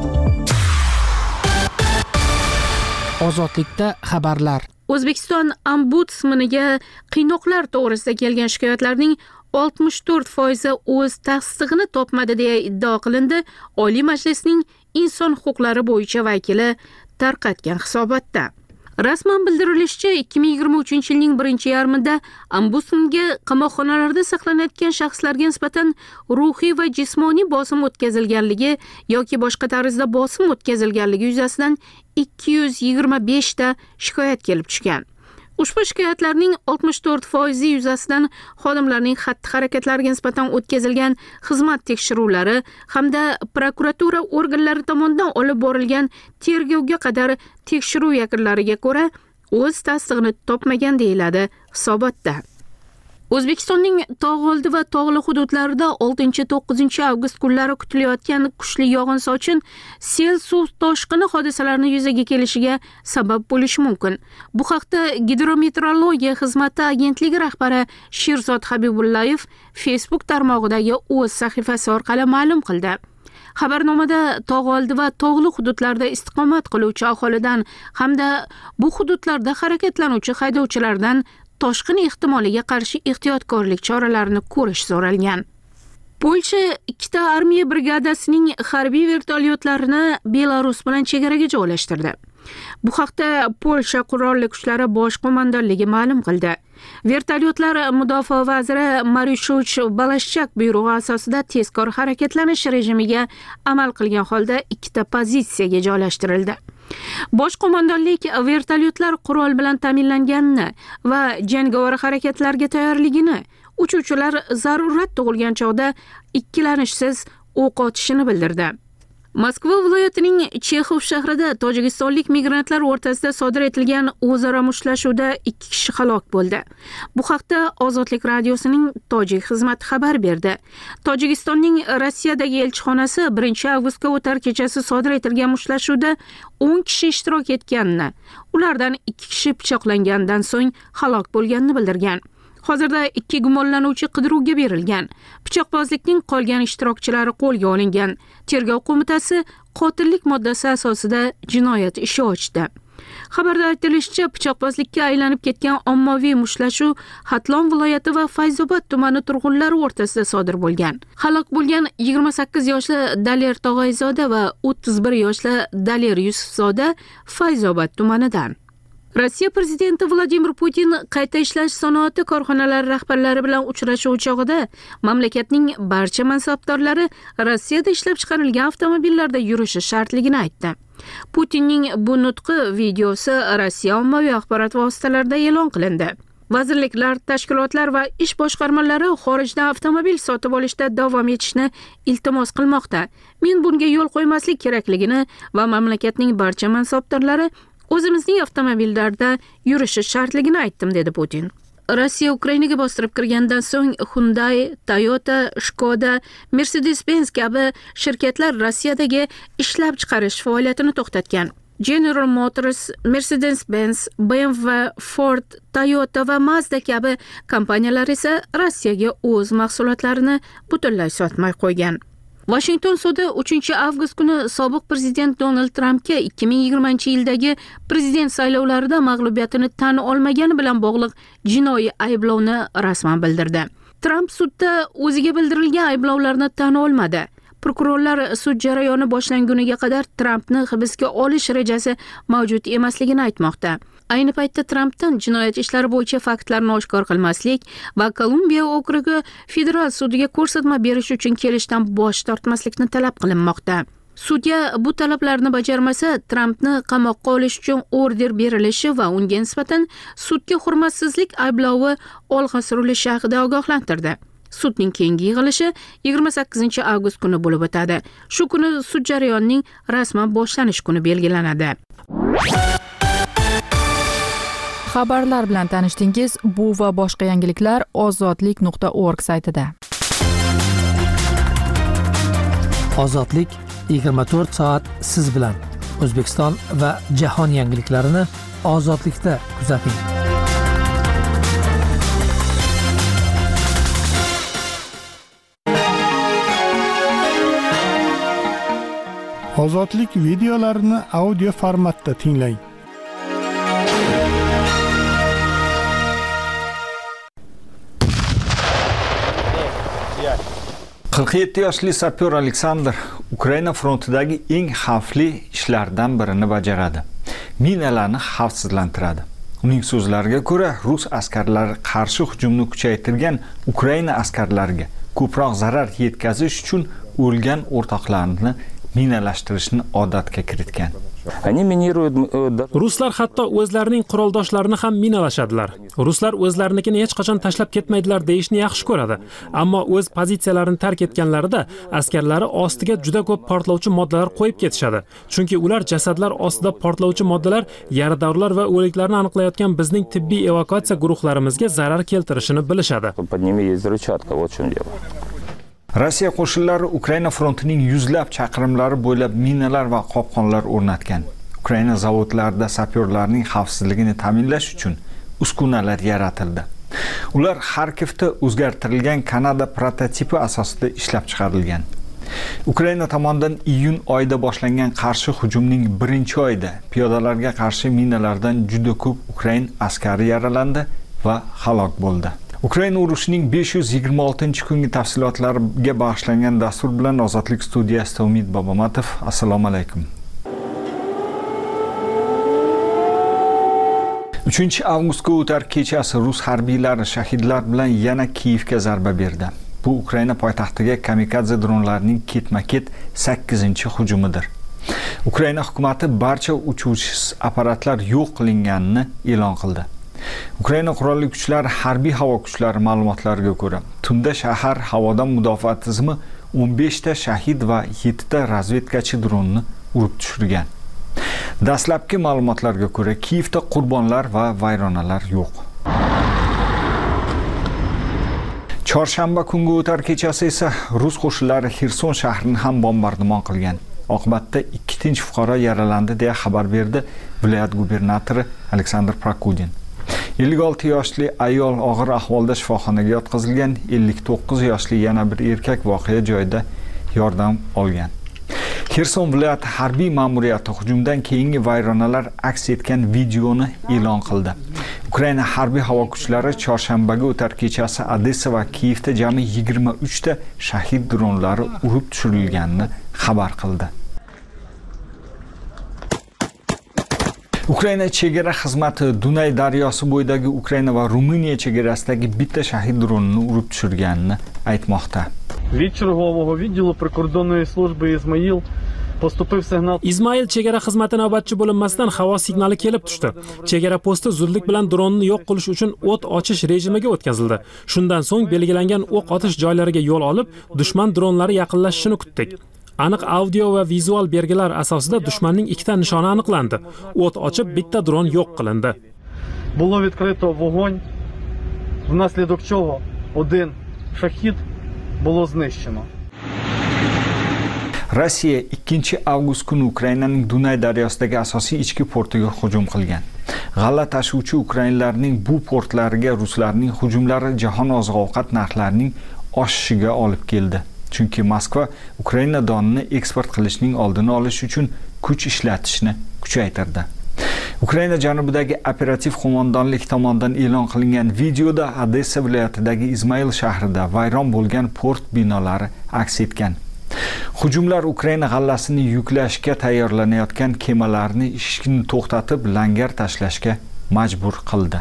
Speaker 13: Ozodlikda xabarlar.
Speaker 1: O'zbekiston ombudsmaniga qiynoqlar to'g'risida kelgan shikoyatlarning oltmish to'rt foizi o'z tasdig'ini topmadi deya iddao qilindi. Oliy Majlisning inson huquqlari bo'yicha vakili tarqatgan hisobotda. Rasman bildirilishicha, ikki ming yigirma uchinchi yilning birinchi yarmida ombudsmanga qamoqxonalarda saqlanayotgan shaxslarga nisbatan ruhiy va jismoniy bosim o'tkazilganligi yoki boshqa tarzda bosim o'tkazilganligi yuzasidan ikki yuz yigirma besh ta shikoyat kelib tushgan. Ushbu shikoyatlarning oltmish to'rt foizi yuzasidan xodimlarning xatti-harakatlariga nisbatan o'tkazilgan xizmat tekshiruvlari hamda prokuratura organlari tomonidan olib borilgan tergovga qadar tekshiruv yakunlariga ko'ra o'z tasdig'ini topmagan deyiladi hisobotda. O'zbekistonning tog'oldi va tog'li hududlarida oltinchi to'qqizinchi avgust kunlari kutilayotgan kuchli yog'in-sochin, sel, suv toshqini hodisalarini yuzaga kelishiga sabab bo'lishi mumkin. Bu haqda Gidrometeorologiya xizmati agentligi rahbari Sherzod Habibullayev Facebook tarmog'idagi o'z sahifasi orqali ma'lum qildi. Xabarnomada tog'oldi va tog'li hududlarda istiqomat qiluvchi aholidan hamda bu hududlarda harakatlanuvchi haydovchilardan toshqin ehtimoliga qarshi ehtiyotkorlik choralarini ko'rish so'ralgan. Polsha ikkita armiya brigadasining harbiy vertolyotlarini Belarus bilan chegaraga joylashtirdi. Bu haqda Polsha qurolli kuchlari bosh qo'mondonligi ma'lum qildi. Vertolyotlar mudofaa vaziri Maryushuch Balashchak buyrug'i asosida tezkor harakatlanish rejimiga amal qilgan holda ikkita pozitsiyaga joylashtirildi. Bosh qo'mondonlik vertolyotlar qurol bilan ta'minlanganini va jangovar harakatlarga tayyorligini, uchuvchilar zarurat tug'ilgan chog'da ikkilanishsiz o'q otishini bildirdi. Moskva viloyatining Chexov shahrida tojikistonlik migrantlar o'rtasida sodir etilgan o'zaro mushtlashuvda ikki kishi halok bo'ldi. Bu haqda Ozodlik radiosining tojik xizmati xabar berdi. Tojikistonning Rossiyadagi elchixonasi birinchi avgustga o'tar kechasi sodir etilgan mushtlashuvda o'n kishi ishtirok etganini, ulardan ikki kishi pichoqlangandan so'ng halok bo'lganini bildirgan. Hozirda ikki gumonlanuvchi qidiruvga berilgan. Pichoqbozlikning qolgan ishtirokchilari qo'lga olingan. Tergov qo'mitasi qotillik moddasi asosida jinoyat ishi ochdi. Xabarda aytilishicha, pichoqbozlikka aylanib ketgan ommaviy mushtlashuv Hatlon viloyati va Fayzobod tumani turg'unlari o'rtasida sodir bo'lgan. Halok bo'lgan yigirma sakkiz yoshli Daler Tog'ayzoda va o'ttiz bir yoshli Daler Yusufzoda Fayzobod tumanidan. Rossiya prezidenti Vladimir Putin qayta ishlash sanoati korxonalari rahbarlari bilan uchrashuv chog'ida mamlakatning barcha mansabdorlari Rossiyada ishlab chiqarilgan avtomobillarda yurishi shartligini aytdi. Putinning bu nutqi videosi Rossiya ommaviy axborot vositalarida e'lon qilindi. Vazirliklar, tashkilotlar va ish boshqarmalari xorijda avtomobil sotib olishda davom etishni iltimos qilmoqda. Men bunga yo'l qo'ymaslik kerakligini va mamlakatning barcha mansabdorlari o'zimizning avtomobillarda yurishi shartligini aytdim, dedi Putin. Rossiya Ukrainaga bostirib kirgandan so'ng Hyundai, Toyota, Skoda, Mercedes-Benz kabi shirkatlar Rossiyadagi ishlab chiqarish faoliyatini to'xtatgan. General Motors, Mercedes-Benz, B M W, Ford, Toyota va Mazda kabi kompaniyalar esa Rossiyaga o'z mahsulotlarini butunlay sotmay qo'ygan. Washington sudi uchinchi avgust kuni sobiq prezident Donald Trumpga ikki ming yigirmanchi yildagi prezident saylovlarida mag'lubiyatini tan olmagani bilan bog'liq jinoiy ayblovni rasman bildirdi. Trump sudda o'ziga bildirilgan ayblovlarni tan olmadi. Prokurorlar sud jarayoni boshlanguniga qadar Trumpni hibsga olish rejasi mavjud emasligini aytmoqda. ayni paytda Trampdan jinoyat ishlari bo'yicha faktlarni oshkor qilmaslik va Kolumbiya okrugi federal sudiga ko'rsatma berish uchun kelishdan bosh tortmaslikni talab qilinmoqda. Sudya bu talablarni bajarmasa, Trampni qamoqqa olish uchun order berilishi va unga nisbatan sudga hurmatsizlik ayblovi olg'a surilishi haqida ogohlantirdi. Sudning keyingi yig'ilishi yigirma sakkizinchi avgust kuni bo'lib o'tadi. Shu kuni sud jarayonining rasman boshlanish kuni belgilanadi.
Speaker 2: Xabarlar bilan tanishdingiz. Bu va boshqa yangiliklar ozodlik nuqta org saytida.
Speaker 3: Ozodlik yigirma to'rt soat siz bilan. O'zbekiston va jahon yangiliklarini ozodlikda kuzating.
Speaker 4: Ozodlik videolarini audio formatda tinglang.
Speaker 5: qirq yetti yoshli sapyor Aleksandr Ukraina frontidagi eng xavfli ishlardan birini bajaradi. Minalarni xavfsizlantiradi. Uning so'zlariga ko'ra, rus askarlari qarshi hujumni kuchaytirgan Ukraina askarlariga ko'proq zarar yetkazish uchun o'lgan o'rtoqlarini minalashtirishni odatga kiritgan.
Speaker 6: Ruslar hatto o'zlarining quroldoshlarini ham minalashadilar. Ruslar o'zlarinikini hech qachon tashlab ketmaydilar deyishni yaxshi ko'radi. Ammo o'z pozitsiyalarini tark etganlarida askarlari ostiga juda ko'p portlovchi moddalar qo'yib ketishadi. Chunki ular jasadlar ostida portlovchi moddalar, yaradorlar va o'liklarni aniqlayotgan bizning tibbiy evakuatsiya guruhlarimizga zarar keltirishini bilishadi.
Speaker 5: Rossiya qo'shinlari Ukraina frontining yuzlab chaqirimlari bo'ylab minalar va qopqonlar o'rnatgan. Ukraina zavodlarida sapyorlarning xavfsizligini ta'minlash uchun uskunalar yaratildi. Ular Xarkivda o'zgartirilgan Kanada prototipi asosida ishlab chiqarilgan. Ukraina tomonidan iyun oyida boshlangan qarshi hujumning birinchi oyida piyodalarga qarshi minalardan juda ko'p Ukrain askari yaralandi va halok bo'ldi. Ukraina urushining besh yuz yigirma oltinchi kungi tafsilotlariga bag'ishlangan dastur bilan Ozodlik studiyasida Umid Bobomatov. Assalomu alaykum. uchinchi avgustga o'tar kechasi rus harbiylari shahidlar bilan yana Kiyevga zarba berdi. Bu Ukraina poytaxtiga kamikadze dronlarining ketma-ket sakkizinchi hujumidir. Ukraina hukumatı barcha uchuvchisiz apparatlar yo'q qilinganini e'lon qildi. Ukraina qurolli kuchlari harbiy havo kuchlari ma'lumotlariga ko'ra, tunda shahar havodan mudofaa tizimi o'n besh ta shahid va yetti ta razvedkachi dronni urib tushirgan. Dastlabki ma'lumotlarga ko'ra, Kiyevda qurbonlar va vayronalar yo'q. Chorshanba kungi o'tar kechasi esa rus qo'shinlari Xerson shahrini ham bombardimon qilgan. Oqibatda ikki tinch fuqaro yaralandi deya xabar berdi viloyat gubernatori Aleksandr Prokudin. ellik olti yoshli ayol og'ir ahvolda shifoxonaga yotqizilgan, ellik to'qqiz yoshli yana bir erkak voqea joyida yordam olgan. Xerson viloyati harbiy ma'muriyati hujumdan keyingi vayronalar aks etgan videoni e'lon qildi. Ukraina harbiy havo kuchlari chorshanbaga o'tar kechasi Odessa va Kiyevda jami yigirma uch ta shahid dronlari urib tushirilganini xabar qildi. Ukraina chegara xizmati Dunay daryosi bo'yidagi Ukraina va Ruminiya chegarasidagi bitta shahid dronini urib tushirganini aytmoqda.
Speaker 7: Від чергового відділу прикордонної служби Ізмаїл поступив сигнал.
Speaker 6: Izmail chegara xizmati navbatchi bo'linmasidan havo signali kelib tushdi. Chegara posti zudlik bilan dronni yo'q qilish uchun o't ochish rejimiga o'tkazildi. Shundan so'ng belgilangan o'q otish joylariga yo'l olib, dushman dronlari yaqinlashishini kutdik. Aniq audio va vizual belgilar asosida dushmanning ikkita nishoni aniqlandi. O't ochib, bitta dron yo'q qilindi.
Speaker 7: Було відкрито вогонь, внаслідок чого один шахід було знищено.
Speaker 5: Rossiya ikkinchi avgust kuni Ukrainaning Dunay daryosidagi asosiy ichki portiga hujum qilgan. G'alla tashuvchi ukrainlarning bu portlariga ruslarning hujumlari jahon oziq-ovqat narxlarining oshishiga olib keldi. Chunki Moskva Ukraina donini eksport qilishning oldini olish uchun kuch ishlatishni kuchaytirdi. Ukraina janubidagi operativ qo'mondonlik tomonidan e'lon qilingan videoda Odessa viloyatidagi Izmail shahrida vayron bo'lgan port binolari aks etgan. Hujumlar Ukraina g'allasini yuklashga tayyorlanayotgan kemalarni ishini to'xtatib, langar tashlashga majbur qildi.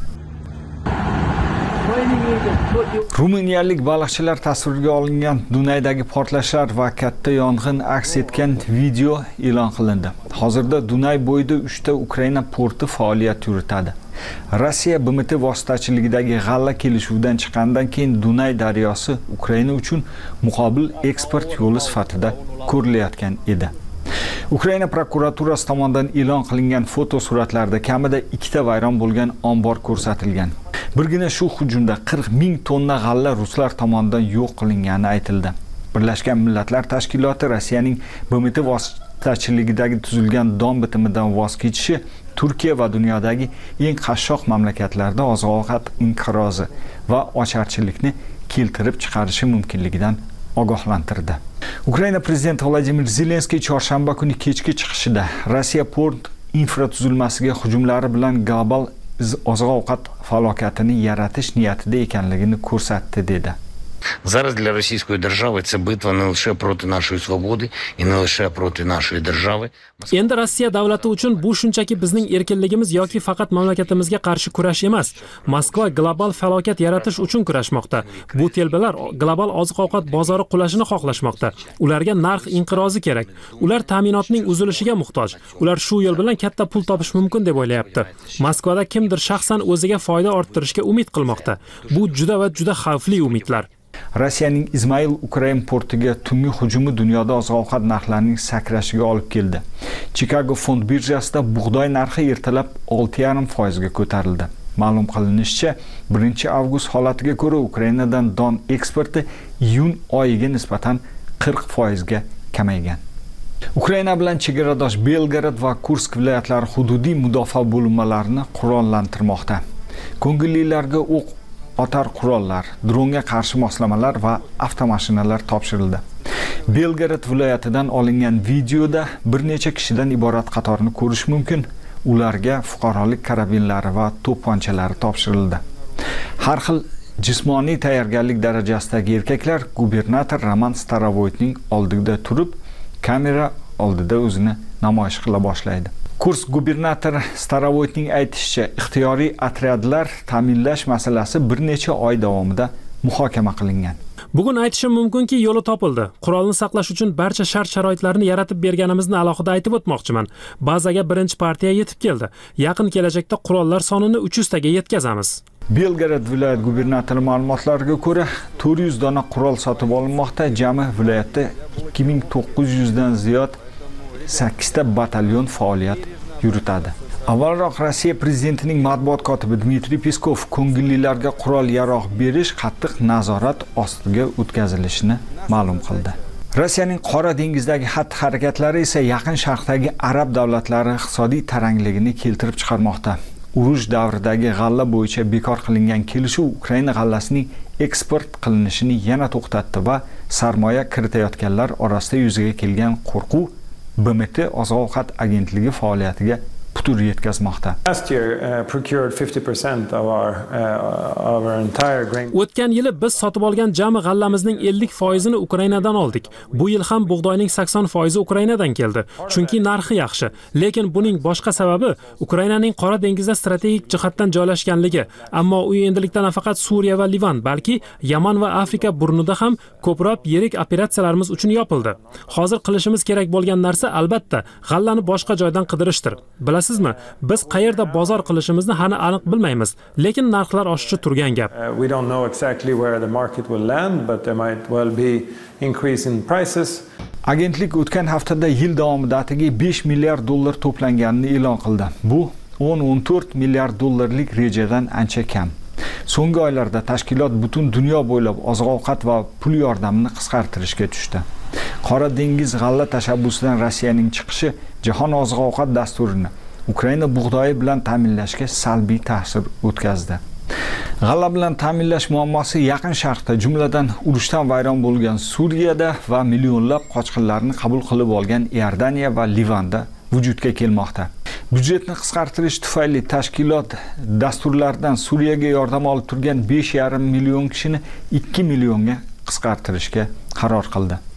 Speaker 5: Ruminiyalik baliqchilar tasvirga olingan Dunaydagi portlashlar va katta yong'in aks etgan video e'lon qilindi. Hozirda Dunay bo'yida uchta Ukraina porti faoliyat yuritadi. Rossiya B M T vositachiligidagi g'alla kelishuvidan chiqqandan keyin Dunay daryosi Ukraina uchun muqobil eksport yo'li sifatida ko'rilayotgan edi. Ukraina prokuraturasi tomonidan e'lon qilingan fotosuratlarda kamida ikkita vayron bo'lgan ombor ko'rsatilgan. Birgina shu hujumda qirq ming tonna g'alla ruslar tomonidan yo'q qilingani aytildi. Birlashgan Millatlar Tashkiloti Rossiyaning B M T vositachiligidagi tuzilgan don bitimidan voz kechishi Turkiya va dunyodagi eng qashshoq mamlakatlarda oziq-ovqat inqirozi va ocharchilikni keltirib chiqarishi mumkinligidan ogohlantirdi. Ukraina prezidenti Vladimir Zelenskiy chorshanba kuni kechki chiqishida Rossiya port infratuzilmasiga hujumlari bilan global oziq-ovqat falokatini yaratish niyatida ekanligini ko'rsatdi dedi.
Speaker 8: Зараз для російської держави це битва не лише проти нашої свободи і не лише проти нашої держави.
Speaker 6: Endi Rossiya davlati uchun bu shunchaki bizning erkinligimiz yoki faqat mamlakatimizga qarshi kurash emas. Moskva global falokat yaratish uchun kurashmoqda. Bu telbalar global oziq-ovqat bozori qulashini xohlashmoqda. Ularga narx inqirozi kerak. Ular ta'minotning uzilishiga muhtoj. Ular shu yo'l bilan katta pul topish mumkin deb o'ylayapti. Moskvada kimdir shaxsan o'ziga foyda orttirishga umid qilmoqda. Bu juda va juda xavfli umidlar.
Speaker 5: Rossiyaning Izmail Ukrain portiga tungi hujumi dunyoda oziq-ovqat narxlarining sakrashiga olib keldi. Chicago fond birjasida bug'doy narxi ertalab olti yarim foiz ga ko'tarildi. Ma'lum qilinishicha, birinchi avgust holatiga ko'ra Ukrainadan don eksporti iyun oyiga nisbatan qirq foiz ga kamaygan. Ukraina bilan chegaradosh Belgorod va Kursk viloyatlari hududiy mudofaa bo'linmalarini qurollantirmoqda. Ko'ngillilarga o'q otar qurollar, dronga qarshi moslamalar va avtomashinalar topshirildi. Belgorod viloyatidan olingan videoda bir necha kishidan iborat qatorni ko'rish mumkin. Ularga fuqarolik karabinlari va to'pponchalari topshirildi. Har xil jismoniy tayyorgarlik darajasidagi erkaklar gubernator Roman Starovoytning oldida turib, kamera oldida o'zini namoyish qila boshlaydi. Kursk gubernatori Starovoytning aytishicha, ixtiyoriy otryadlar ta'minlash masalasi bir necha oy davomida muhokama qilingan.
Speaker 6: Bugun aytishim mumkinki, yo'li topildi. Qurolni saqlash uchun barcha shart-sharoitlarni yaratib berganimizni alohida aytib o'tmoqchiman. Bazaga birinchi partiya yetib keldi. Yaqin kelajakda qurollar sonini uch yuz taga yetkazamiz.
Speaker 5: Belgorod viloyat gubernatori ma'lumotlariga ko'ra, to'rt yuz dona qurol sotib olinmoqda. Jami viloyatda ikki ming to'qqiz yuz dan ziyod sakkizta batalyon faoliyat yuritadi. Avvalroq Rossiya prezidentining matbuot kotibi Dmitriy Peskov ko'ngillilarga qurol-yarog' berish qattiq nazorat ostiga o'tkazilishini ma'lum qildi. Rossiyaning Qora dengizdagi xatti-harakatlari esa Yaqin Sharqdagi arab davlatlari iqtisodiy tarangligini keltirib chiqarmoqda. Urush davridagi g'alla bo'yicha bekor qilingan kelishuv Ukraina g'allasining eksport qilinishini yana to'xtatdi va sarmoya kiritayotganlar orasida yuzaga kelgan qo'rquv B M T oziq-ovqat agentligi faoliyatiga putur yetkazmoqda.
Speaker 6: O'tgan yili biz sotib olgan jami g'allamizning ellik foizini Ukrainadan oldik. Bu yil ham bug'doyning sakson foizi Ukrainadan keldi. Chunki narxi yaxshi. Lekin buning boshqa sababi Ukrainaning Qora dengizda strategik jihatdan joylashganligi. Ammo u endilikda nafaqat Suriya va Livan, balki Yaman va Afrika burnida ham ko'proq yirik operatsiyalarimiz uchun yopildi. Hozir qilishimiz kerak bo'lgan narsa albatta g'allani boshqa joydan qidirishdir. Bilasizmi, biz qayerda bozor qilishimizni hali aniq bilmaymiz, lekin narxlar oshishi turgan gap.
Speaker 9: We don't know exactly where the market will land, but there might well be increase in prices.
Speaker 5: Agentlik o'tgan haftada yil davomidagi besh milliard dollar to'planganini e'lon qildi. Bu o'n o'n to'rt milliard dollarlik rejadan ancha kam. So'nggi oylarda tashkilot butun dunyo bo'ylab oziq-ovqat va pul yordamini qisqartirishga tushdi. Qora dengiz g'alla tashabbusidan Rossiyaning chiqishi jahon oziq-ovqat dasturini Ukraina bug'doyi bilan ta'minlashga salbiy ta'sir o'tkazdi. G'alla bilan ta'minlash muammosi Yaqin Sharqda, jumladan urushdan vayron bo'lgan Suriyada va millionlab qochqinlarni qabul qilib olgan Iordaniya va Livanda vujudga kelmoqda. Byudjetni qisqartirish tufayli tashkilot dasturlardan Suriyaga yordam olib turgan besh yarim million kishini ikki millionga qisqartirishga qaror qildi.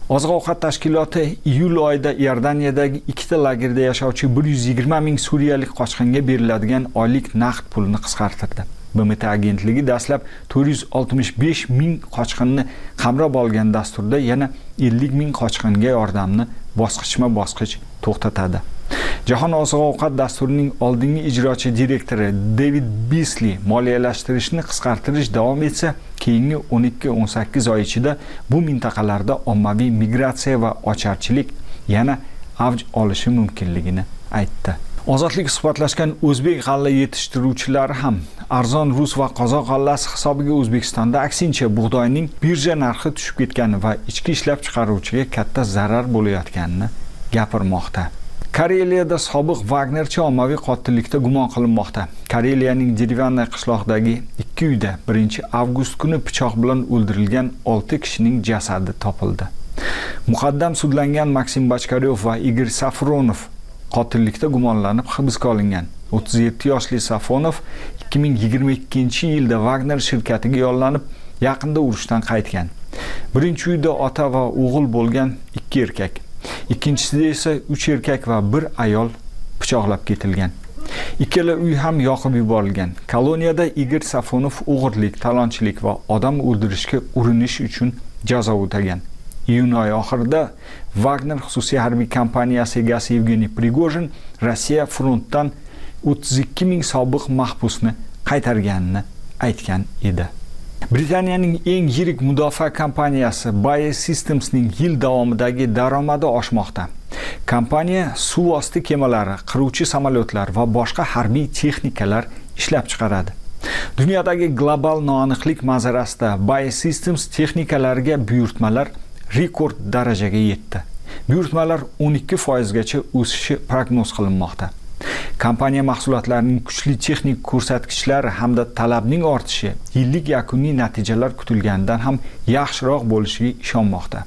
Speaker 5: Oziq-ovqat tashkiloti iyul oyida Iordaniyadagi ikkita lagerda yashovchi bir yuz yigirma ming suriyalik qochqinga beriladigan oylik naqd pulni qisqartirdi. B M T agentligi dastlab to'rt yuz oltmish besh ming qochqinni qamrab olgan dasturda yana ellik ming qochqinga yordamni bosqichma-bosqich to'xtatadi. Jahon oziq-ovqat dasturining oldingi ijrochi direktori David Beasley moliyalashtirishni qisqartirish davom etsa, keyingi o'n ikki o'n sakkiz oy ichida bu mintaqalarda ommaviy migratsiya va ocharchilik yana avj olishi mumkinligini aytdi. Ozodlik suhbatlashgan o'zbek g'alla yetishtiruvchilari ham arzon rus va qozoq g'allasi hisobiga O'zbekistonda aksincha bug'doyning birja narxi tushib ketgani va ichki ishlab chiqaruvchiga katta zarar bo'layotganini gapirmoqda. Kareliyada sobiq Wagnerchi ommaviy qotillikda gumon qilinmoqda. Kareliyaning Derivannoy qishloqidagi ikki uyda birinchi avgust kuni pichoq bilan o'ldirilgan olti kishining jasadi topildi. Muqaddam sudlangan Maksim Bachkaryov va Igor Safronov qotillikda gumonlanib hibsga olingan. o'ttiz yetti yoshli Safonov ikki ming yigirma ikkinchi yilda Wagner shirkatiga yollanib, yaqinda urushdan qaytgan. Birinchi uyda ota va o'g'il bo'lgan ikki erkak, ikkinchisida esa uch erkak va bir ayol pichoqlab ketilgan. Ikkala uy ham yoqib yuborilgan. Koloniyada Igor Safonov o'g'irlik, talonchilik va odam o'ldirishga urinish uchun jazo o'tagan. Iyun oyi oxirida Wagner xususiy harbiy kompaniyasi egasi Yevgeniy Prigojin Rossiya frontdan o'ttiz ikki ming sobiq mahbusni qaytarganini aytgan edi. Britaniyaning eng yirik mudofaa kompaniyasi Bayer Systems'ning yil davomidagi daromadi oshmoqda. Kompaniya suv osti kemalari, qiruvchi samolyotlar va boshqa harbiy texnikalar ishlab chiqaradi. Dunyodagi global noaniqlik manzarasida Bayer Systems texnikalariga buyurtmalar rekord darajaga yetdi. Buyurtmalar o'n ikki foiz gacha o'sishi prognoz qilinmoqda. Kompaniya mahsulotlarining kuchli texnik ko'rsatkichlari hamda talabning ortishi yillik yakuniy natijalar kutilganidan ham yaxshiroq bo'lishiga ishonmoqda.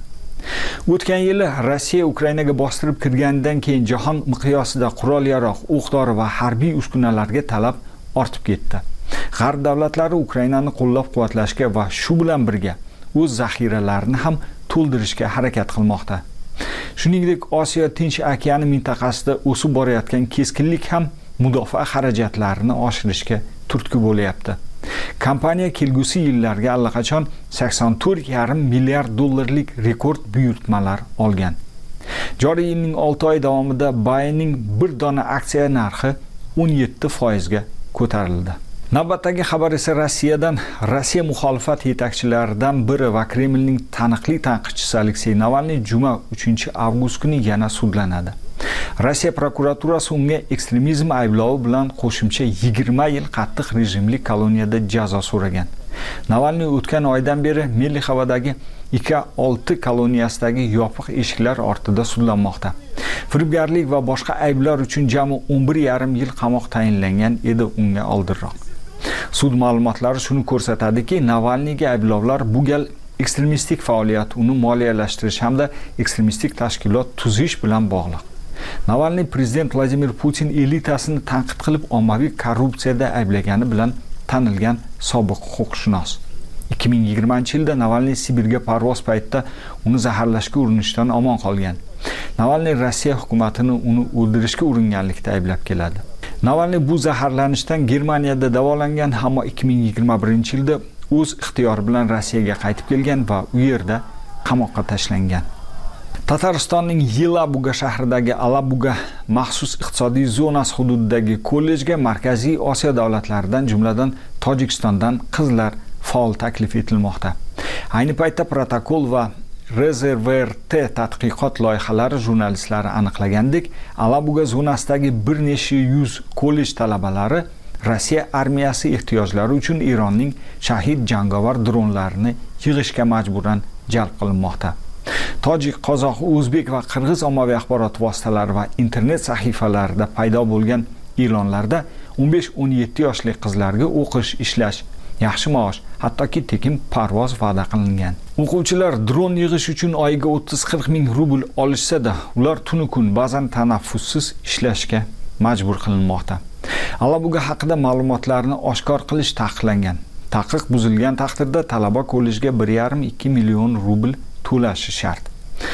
Speaker 5: O'tgan yili Rossiya Ukrainaga bostirib kirganidan keyin jahon miqyosida qurol-yarog', o'q-dori va harbiy uskunalarga talab ortib ketdi. G'arb davlatlari Ukrainani qo'llab-quvvatlashga va shu bilan birga o'z zaxiralarini ham to'ldirishga harakat qilmoqda. Shuningdek, Osiyo Tinch okeani mintaqasida o'sib borayotgan keskinlik ham mudofaa xarajatlarini oshirishga turtki bo'layapti. Kompaniya kelgusi yillarga allaqachon sakson to'rt yarim milliard dollarlik rekord buyurtmalar olgan. Joriy yilning olti oy davomida Bayerning bir dona aksiya narxi o'n yetti foiz ga ko'tarildi. Navbatdagi xabar esa Rossiyadan. Rossiya muxolifat yetakchilaridan biri va Kremlning taniqli tanqidchisi Aleksey Navalniy juma uchinchi avgust kuni yana sudlanadi. Rossiya prokuraturasi unga ekstremizm ayblovi bilan qo'shimcha yigirma yil qattiq rejimli koloniyada jazo so'ragan. Navalniy o'tgan oydan beri Melixovadagi I K olti koloniyasidagi yopiq eshiklar ortida sudlanmoqda. Firibgarlik va boshqa ayblar uchun jami o'n bir yarim yil qamoq tayinlangan edi unga oldinroq. Sud ma'lumotlari shuni ko'rsatadiki, Navalniyga ayblovlar bu gal ekstremistik faoliyat, uni moliyalashtirish hamda ekstremistik tashkilot tuzish bilan bog'liq. Navalniy prezident Vladimir Putin elitasini tanqid qilib ommaviy korrupsiyada ayblagani bilan tanilgan sobiq huquqshunos. ikki ming yigirmanchi yilda Navalniy Sibirga parvoz paytida uni zaharlashga urinishdan omon qolgan. Navalniy Rossiya hukumatini uni o'ldirishga uringanlikda ayblab keladi. Navalniy bu zaharlanishdan Germaniyada davolangan, ammo ikki ming yigirma birinchi yilda o'z ixtiyori bilan Rossiyaga qaytib kelgan va u yerda qamoqqa tashlangan. Tataristonning Yelabuga shahridagi Alabuga maxsus iqtisodiy zonasi hududidagi kollejga Markaziy Osiyo davlatlaridan, jumladan Tojikistondan qizlar faol taklif etilmoqda. Ayni paytda protokol va Rezerver T tadqiqot loyihalari jurnalistlari aniqlagandek, Alabuga zonasidagi bir necha yuz kollej talabalari Rossiya armiyasi ehtiyojlari uchun Eronning shahid jangovar dronlarini yig'ishga majburan jalb qilinmoqda. Tojik, qozoq, o'zbek va qirg'iz ommaviy axborot vositalari va internet sahifalarida paydo bo'lgan e'lonlarda o'n besh o'n yetti yoshli qizlarga o'qish, ishlash, yaxshi maosh, hattoki tekin parvoz va'da qilingan. O'quvchilar dron yig'ish uchun oyiga o'ttiz qirq ming rubl olishsa-da, ular tunu kun, ba'zan tanaffussiz ishlashga majbur qilinmoqda. Alabuga haqida ma'lumotlarni oshkor qilish taqiqlangan. Taqiq buzilgan taqdirda talaba kollejga bir yarim ikki million rubl to'lashi shart.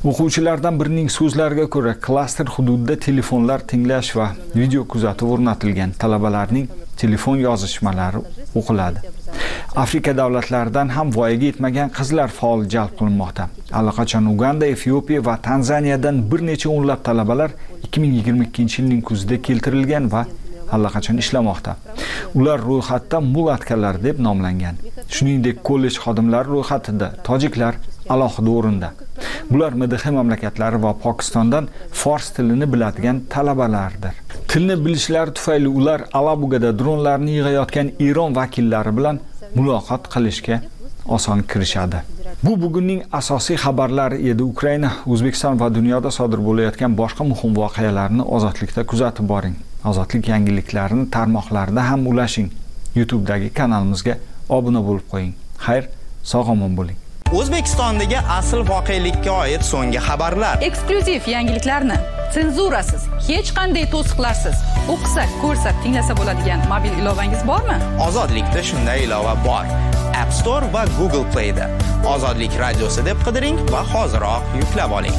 Speaker 5: O'quvchilardan birining so'zlariga ko'ra, klaster hududida telefonlar tinglash va video kuzatuv o'rnatilgan. Talabalarning telefon yozishmalari o'qiladi. Afrika davlatlaridan ham voyaga yetmagan qizlar faol jalb qilinmoqda. Allaqachon Uganda, Efiopiya va Tanzaniyadan bir necha o'nlab talabalar ikki ming yigirma ikkinchi yilning kuzida keltirilgan va allaqachon ishlamoqda. Ular ro'yxatda mulatkalar deb nomlangan. Shuningdek, kollej xodimlari ro'yxatida tojiklar alohida o'rinda. Bular M D H mamlakatlari va Pokistondan fors tilini biladigan talabalardir. Tilni bilishlari tufayli ular Alabugada dronlarni yig'ayotgan Eron vakillari bilan muloqot qilishga oson kirishadi. Bu bugunning asosiy xabarlari edi. Ukraina, O'zbekiston va dunyoda sodir bo'layotgan boshqa muhim voqealarni ozodlikda kuzatib boring. Ozodlik yangiliklarini tarmoqlarda ham ulashing. YouTube'dagi kanalimizga obuna bo'lib qo'ying. Xayr, sog'-omon bo'ling.
Speaker 10: O'zbekistondagi asl voqelikka oid so'nggi xabarlar.
Speaker 11: Eksklyuziv yangiliklarni senzurasiz, hech qanday to'siqlarsiz o'qisak, ko'rsak, tinglasa bo'ladigan mobil ilovangiz bormi?
Speaker 10: Ozodlikda shunday ilova bor. App Store va Google Play'da Ozodlik radiosi deb qidiring va hoziroq yuklab oling.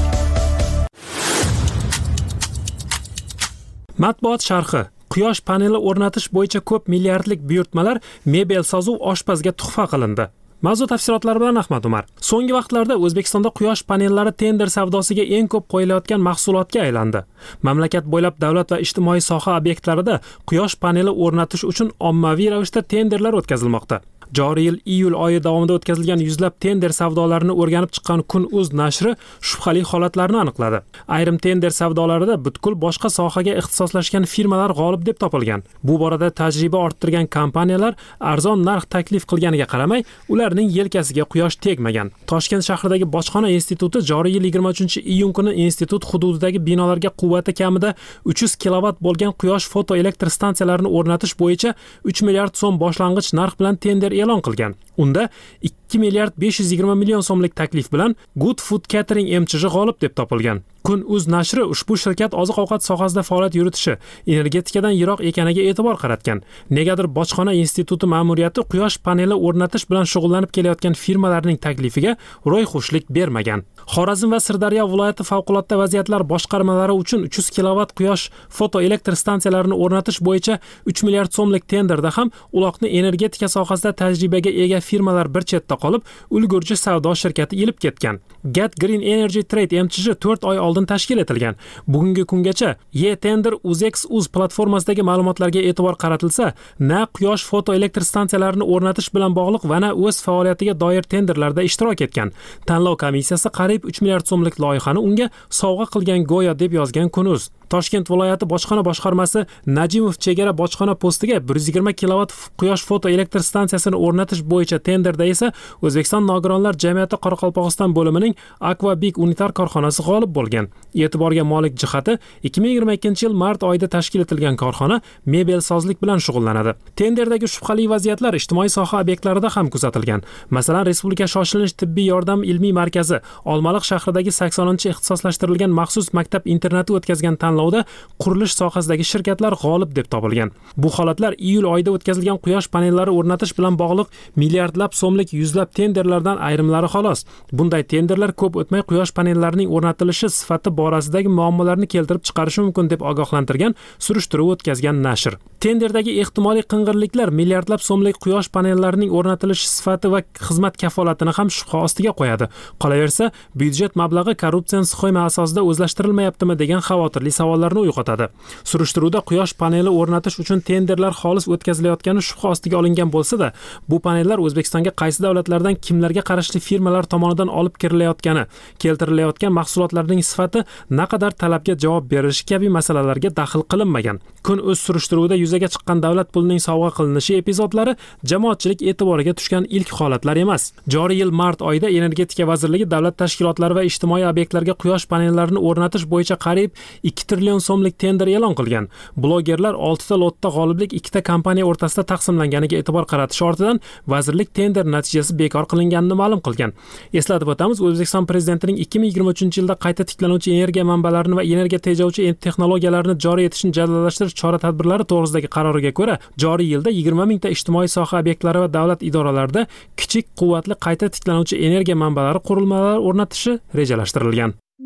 Speaker 6: Matbuot sharhi. Quyosh paneli o'rnatish bo'yicha ko'p milliardlik buyurtmalar mebel sozuv oshpazga tuhfa qilindi. Mavzu tafsilotlari bilan Ahmad Umar. So'nggi vaqtlarda O'zbekistonda quyosh panellari tender savdosiga eng ko'p qo'yilayotgan mahsulotga aylandi. Mamlakat bo'ylab davlat va ijtimoiy soha obyektlarida quyosh paneli o'rnatish uchun ommaviy ravishda tenderlar o'tkazilmoqda. Joriy yil iyul oyi davomida o'tkazilgan yuzlab tender savdolarini o'rganib chiqqan Kun.uz nashri shubhali holatlarni aniqladi. Ayrim tender savdolarida butkul boshqa sohaga ixtisoslashgan firmalar g'olib deb topilgan. Bu borada tajriba orttirgan kompaniyalar arzon narx taklif qilganiga qaramay, ularning yelkasiga quyosh tegmagan. Toshkent shahridagi Bojxona instituti joriy yil yigirma uchinchi iyun kuni institut hududidagi binolarga quvvati kamida uch yuz kilovat bo'lgan quyosh fotoelektr stansiyalarini o'rnatish bo'yicha uch milliard so'm boshlang'ich narx bilan tender e'lon qilgan. Unda ikki milliard besh yuz yigirma million so'mlik taklif bilan Good Food Catering M C H g'olib deb topilgan. Kun.uz nashri ushbu shirkat oziq-ovqat sohasida faoliyat yuritishi, energetikadan yiroq ekaniga e'tibor qaratgan. Negadir Bojxona instituti ma'muriyati quyosh paneli o'rnatish bilan shug'ullanib kelayotgan firmalarning taklifiga ro'yxushlik bermagan. Xorazm va Sirdaryo viloyati favqulodda vaziyatlar boshqarmalari uchun uch yuz kilovat quyosh fotoelektr stansiyalarini o'rnatish bo'yicha uch milliard so'mlik tenderda ham uloqni energetika sohasida tajribaga ega firmalar bir chetda qolib, ulgurji savdo shirkati ilib ketgan. Get Green Energy Trade M C H to'rt oy oldin tashkil etilgan. Bugungi kungacha E-Tender UzEx.uz platformasidagi ma'lumotlarga e'tibor qaratilsa, na quyosh fotoelektr stansiyalarini o'rnatish bilan bog'liq va na o'z faoliyatiga doir tenderlarda ishtirok etgan. Tanlov komissiyasi qariyb uch milliard so'mlik loyihani unga sovg'a qilgan go'yo deb yozgan Kun.uz. Toshkent viloyati bojxona boshqarmasi Najimov chegara bojxona postiga bir yuz yigirma kilovat quyosh fotoelektr stansiyasini o'rnatish bo'yicha tenderda esa O'zbekiston nogironlar jamiyati Qoraqalpog'iston bo'limining Aquabik unitar korxonasi g'olib bo'lgan. E'tiborga molik jihati ikki ming yigirma ikkinchi yil mart oyida tashkil etilgan korxona mebelsozlik bilan shug'ullanadi. Tenderdagi shubhali vaziyatlar ijtimoiy soha obyektlarida ham kuzatilgan. Masalan, Respublika shoshilinch tibbiy yordam ilmiy markazi Olmaliq shahridagi saksoninchi ixtisoslashtirilgan maxsus maktab internati o'tkazgan tanlovda qurilish sohasidagi shirkatlar g'olib deb topilgan. Bu holatlar iyul oyida o'tkazilgan quyosh panellari o'rnatish bilan bog'liq milliardlab so'mlik yuzlab tenderlardan ayrimlari xolos. Bunday tenderlar ko'p o'tmay quyosh panellarining o'rnatilishi sifati borasidagi muammolarni keltirib chiqarishi mumkin deb ogohlantirgan surishtiruv o'tkazgan nashr. Tenderdagi ehtimoliy qing'irliklar milliardlab so'mlik quyosh panellarining o'rnatilishi sifati va xizmat kafolatini ham shubha ostiga qo'yadi. Qolaversa, byudjet mablag'i korrupsiyaning sxema asosida o'zlashtirilmayaptimi degan xavotirli savollarni uyg'otadi. Surishtiruvda quyosh paneli o'rnatish uchun tenderlar xolis o'tkazilayotgani shubha ostiga olingan bo'lsa-da, bu panellar O'zbekistonga qaysi davlatlardan kimlarga qarashli firmalar tomonidan olib kirilayotgani, keltirilayotgan mahsulotlarning sifati naqadar talabga javob berishi kabi masalalarga daxl qilinmagan. Kun.uz surishtiruvida yuzaga chiqqan davlat pulining sovg'a qilinishi epizodlari jamoatchilik e'tiboriga tushgan ilk holatlar emas. Joriy yil mart oyida Energetika vazirligi davlat tashkilotlari va ijtimoiy obyektlarga quyosh panellarini o'rnatish bo'yicha qariyb ikki trillion so'mlik tender e'lon qilgan. Blogerlar oltita lotda g'oliblik ikkita kompaniya o'rtasida taqsimlanganiga e'tibor qaratish ortidan vazirlik tender natijasi bekor qilinganini ma'lum qilgan. Eslatib o'tamiz, O'zbekiston prezidentining ikki ming yigirma uchinchi yilda qayta tiklanuvchi energiya manbalarini va energiya tejovchi texnologiyalarni joriy etishni jadallashtirish chora-tadbirlari to'g'risidagi qaroriga ko'ra, joriy yilda yigirma mingta ijtimoiy soha obyektlari va davlat idoralarida kichik quvvatli qayta tiklanuvchi energiya manbalari qurilmalari o'rnatishi rejalashtirilgan.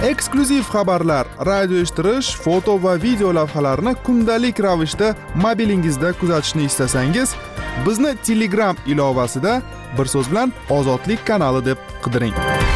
Speaker 12: eksklyuziv xabarlar, radio eshittirish, foto va video lavhalarni kundalik ravishda mobilingizda kuzatishni istasangiz, bizni Telegram ilovasida bir so'z bilan Ozodlik kanali deb qidiring.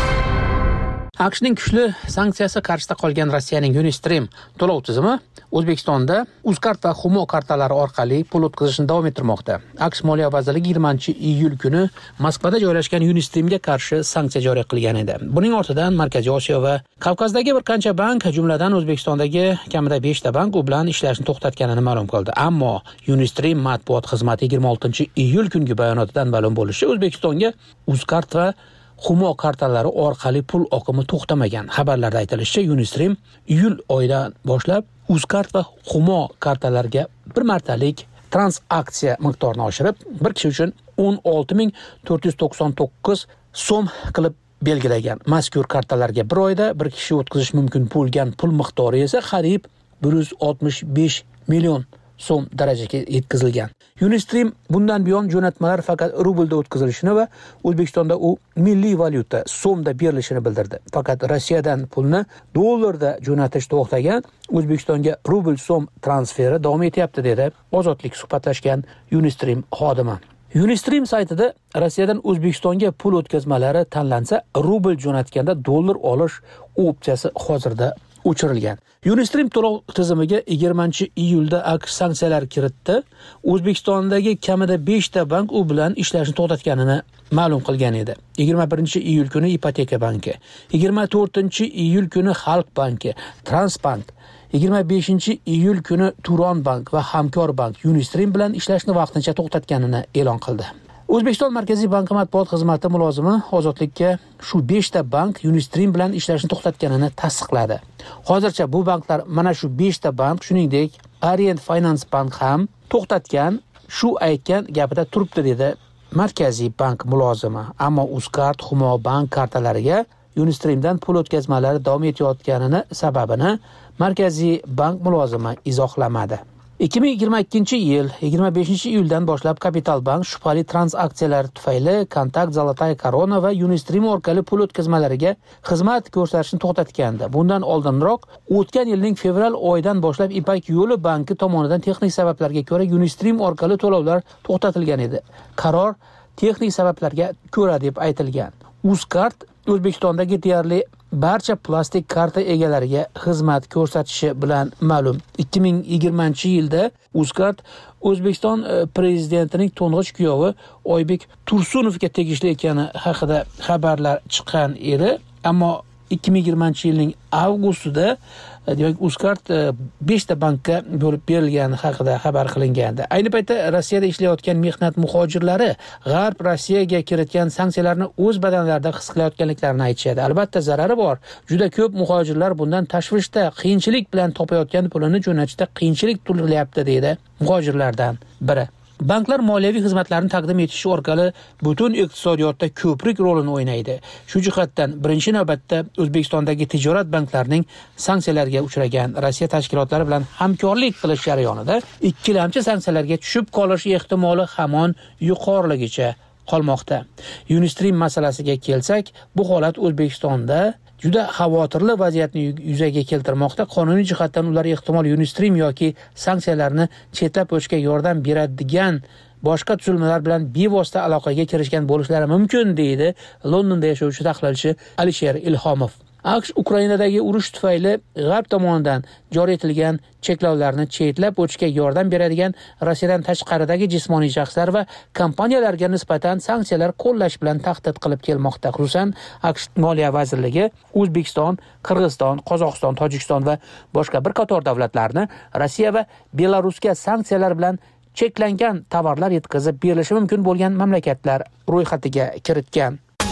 Speaker 13: AQShning kuchli sanksiyasi qarshisida qolgan Rossiyaning Unistream to'lov tizimi O'zbekistonda Uzcard va Humo kartalari orqali pul o'tkazishni davom ettirmoqda. AQSh Moliya vazirligi yigirmanchi iyul kuni Moskvada joylashgan Unistreamga qarshi sanksiya joriy qilgan edi. Buning ortidan Markaziy Osiyo va Kavkazdagi bir qancha bank, jumladan O'zbekistondagi kamida beshta bank u bilan ishlashni to'xtatganini ma'lum qildi. Ammo Unistream matbuot xizmati yigirma oltinchi iyul kungi bayonotidan ma'lum bo'lishicha, O'zbekistonga Uzcard va Humo kartalari orqali pul oqimi to'xtamagan. Xabarlarda aytilishicha, Unistream iyul oyidan boshlab Uzcard va Humo kartalariga bir martalik transaksiya miqdorini oshirib, bir kishi uchun o'n olti ming to'rt yuz to'qson to'qqiz so'm qilib belgilagan. Mazkur kartalarga bir oyda bir kishi o'tkazish mumkin bo'lgan pul miqdori esa qariyb bir yuz oltmish besh million so'm darajaga yetkazilgan. Unistream bundan buyon jo'natmalar faqat rublda o'tkazilishini va O'zbekistonda u milliy valyuta so'mda berilishini bildirdi. Faqat Rossiyadan pulni dollarda jo'natish to'xtagan, O'zbekistonga rubl so'm transferi davom etyapti dedi Ozodlik suhbatlashgan Unistream xodimi. Unistream saytida Rossiyadan O'zbekistonga pul o'tkazmalari tanlansa, rubl jo'natganda dollar olish opsiyasi hozirda o'chirilgan. Unistream to'lov tizimiga yigirmanchi iyulda AQSh sanksiyalar kiritdi. O'zbekistondagi kamida beshta bank u bilan ishlashni to'xtatganini ma'lum qilgan edi. yigirma birinchi iyul kuni Ipoteka banki, yigirma to'rtinchi iyul kuni Xalq banki, Transbank, yigirma beshinchi iyul kuni Turon bank va Hamkor bank Unistream bilan ishlashni vaqtincha to'xtatganini e'lon qildi. O'zbekiston Markaziy banki matbuot xizmati mulozimi Ozodlikka shu beshta bank Unistream bilan ishlashni to'xtatganini tasdiqladi. Hozircha bu banklar mana shu beshta bank, shuningdek Orient Finance Bank ham to'xtatgan, shu aytgan gapida turibdi dedi Markaziy bank mulozimi. Ammo Uzcard, Humo bank kartalariga Unistreamdan pul o'tkazmalari davom etayotganini sababini Markaziy bank mulozimi izohlamadi. ikki ming yigirma ikkinchi yil yigirma beshinchi iyuldan boshlab Kapital bank shubhali transaksiyalar tufayli Kontakt, Zolotaya Korona va Unistream orqali pul o'tkazmalariga xizmat ko'rsatishni to'xtatgandi. Bundan oldinroq o'tgan yilning fevral oyidan boshlab Ipak yo'li banki tomonidan texnik sabablarga ko'ra Unistream orqali to'lovlar to'xtatilgan edi. Qaror texnik sabablarga ko'ra deb aytilgan. Uzcard O'zbekistondagi deyarli barcha plastik karta egalariga xizmat ko'rsatishi bilan ma'lum. ikki ming yigirmanchi yilda Uzcard O'zbekiston prezidentining to'ng'ich kuyovi Oybek Tursunovga tegishli ekani haqida xabarlar chiqqan edi. Ammo ikki ming yigirmanchi yilning avgustida demak Uzcard beshta bankka bo'lib berilgani haqida xabar qilingandi. Ayni paytda Rossiyada ishlayotgan mehnat muhojirlari G'arb Rossiyaga kiritgan sanksiyalarni o'z badanlarida his qilayotganliklarini aytishadi. Albatta zarari bor. Juda ko'p muhojirlar bundan tashvishda, qiyinchilik bilan topayotgan pulini jo'natishda qiyinchilik turilyapti deydi muhojirlardan biri. Banklar moliyaviy xizmatlarni taqdim etish orqali butun iqtisodiyotda ko'prik rolini o'ynaydi. Shu jihatdan birinchi navbatda O'zbekistondagi tijorat banklarining sanksiyalarga uchragan Rossiya tashkilotlari bilan hamkorlik qilish jarayonida ikkilamchi sanksiyalarga tushib qolish ehtimoli hamon yuqoriligicha qolmoqda. Unistream masalasiga kelsak, bu holat O'zbekistonda juda xavotirli vaziyatni yuzaga keltirmoqda. Qonuniy jihatdan ular ehtimol Unistream yoki sanksiyalarni chetlab o'tishga yordam beradigan boshqa tuzilmalar bilan bevosita aloqaga kirishgan bo'lishlari mumkin, deydi Londonda yashovchi tahlilchi Alisher Ilhomov. AQSh Ukrainadagi urush tufayli G'arb tomonidan joriy etilgan cheklovlarni chetlab o'tishga yordam beradigan Rossiyadan tashqaridagi jismoniy shaxslar va kompaniyalarga nisbatan sanksiyalar qo'llash bilan tahdid qilib kelmoqda. Xususan, AQSh Moliya vazirligi O'zbekiston, Qirg'iziston, Qozog'iston, Tojikiston va boshqa bir qator davlatlarni Rossiya va Belarusga sanksiyalar bilan cheklangan tovarlar yetkazib berilishi mumkin bo'lgan mamlakatlar ro'yxatiga kiritgan.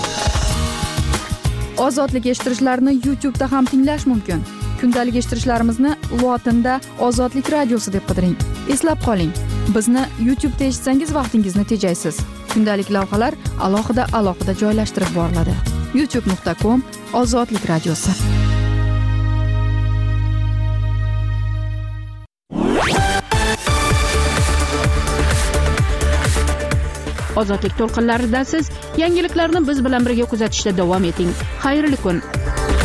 Speaker 2: Ozodlik eshittirishlarni YouTube'da ham tinglash mumkin. Kundalik eshittirishlarimizni lotinda Ozodlik radiosi deb qidiring. Eslab qoling, bizni YouTube'da eshitsangiz vaqtingizni tejaysiz. Kundalik lavhalar alohida alohida joylashtirib boriladi. youtube nuqta com Ozodlik radiosi.
Speaker 1: Ozodlik to'lqinlarida siz yangiliklarni biz bilan birga kuzatishda davom eting. Xayrli kun.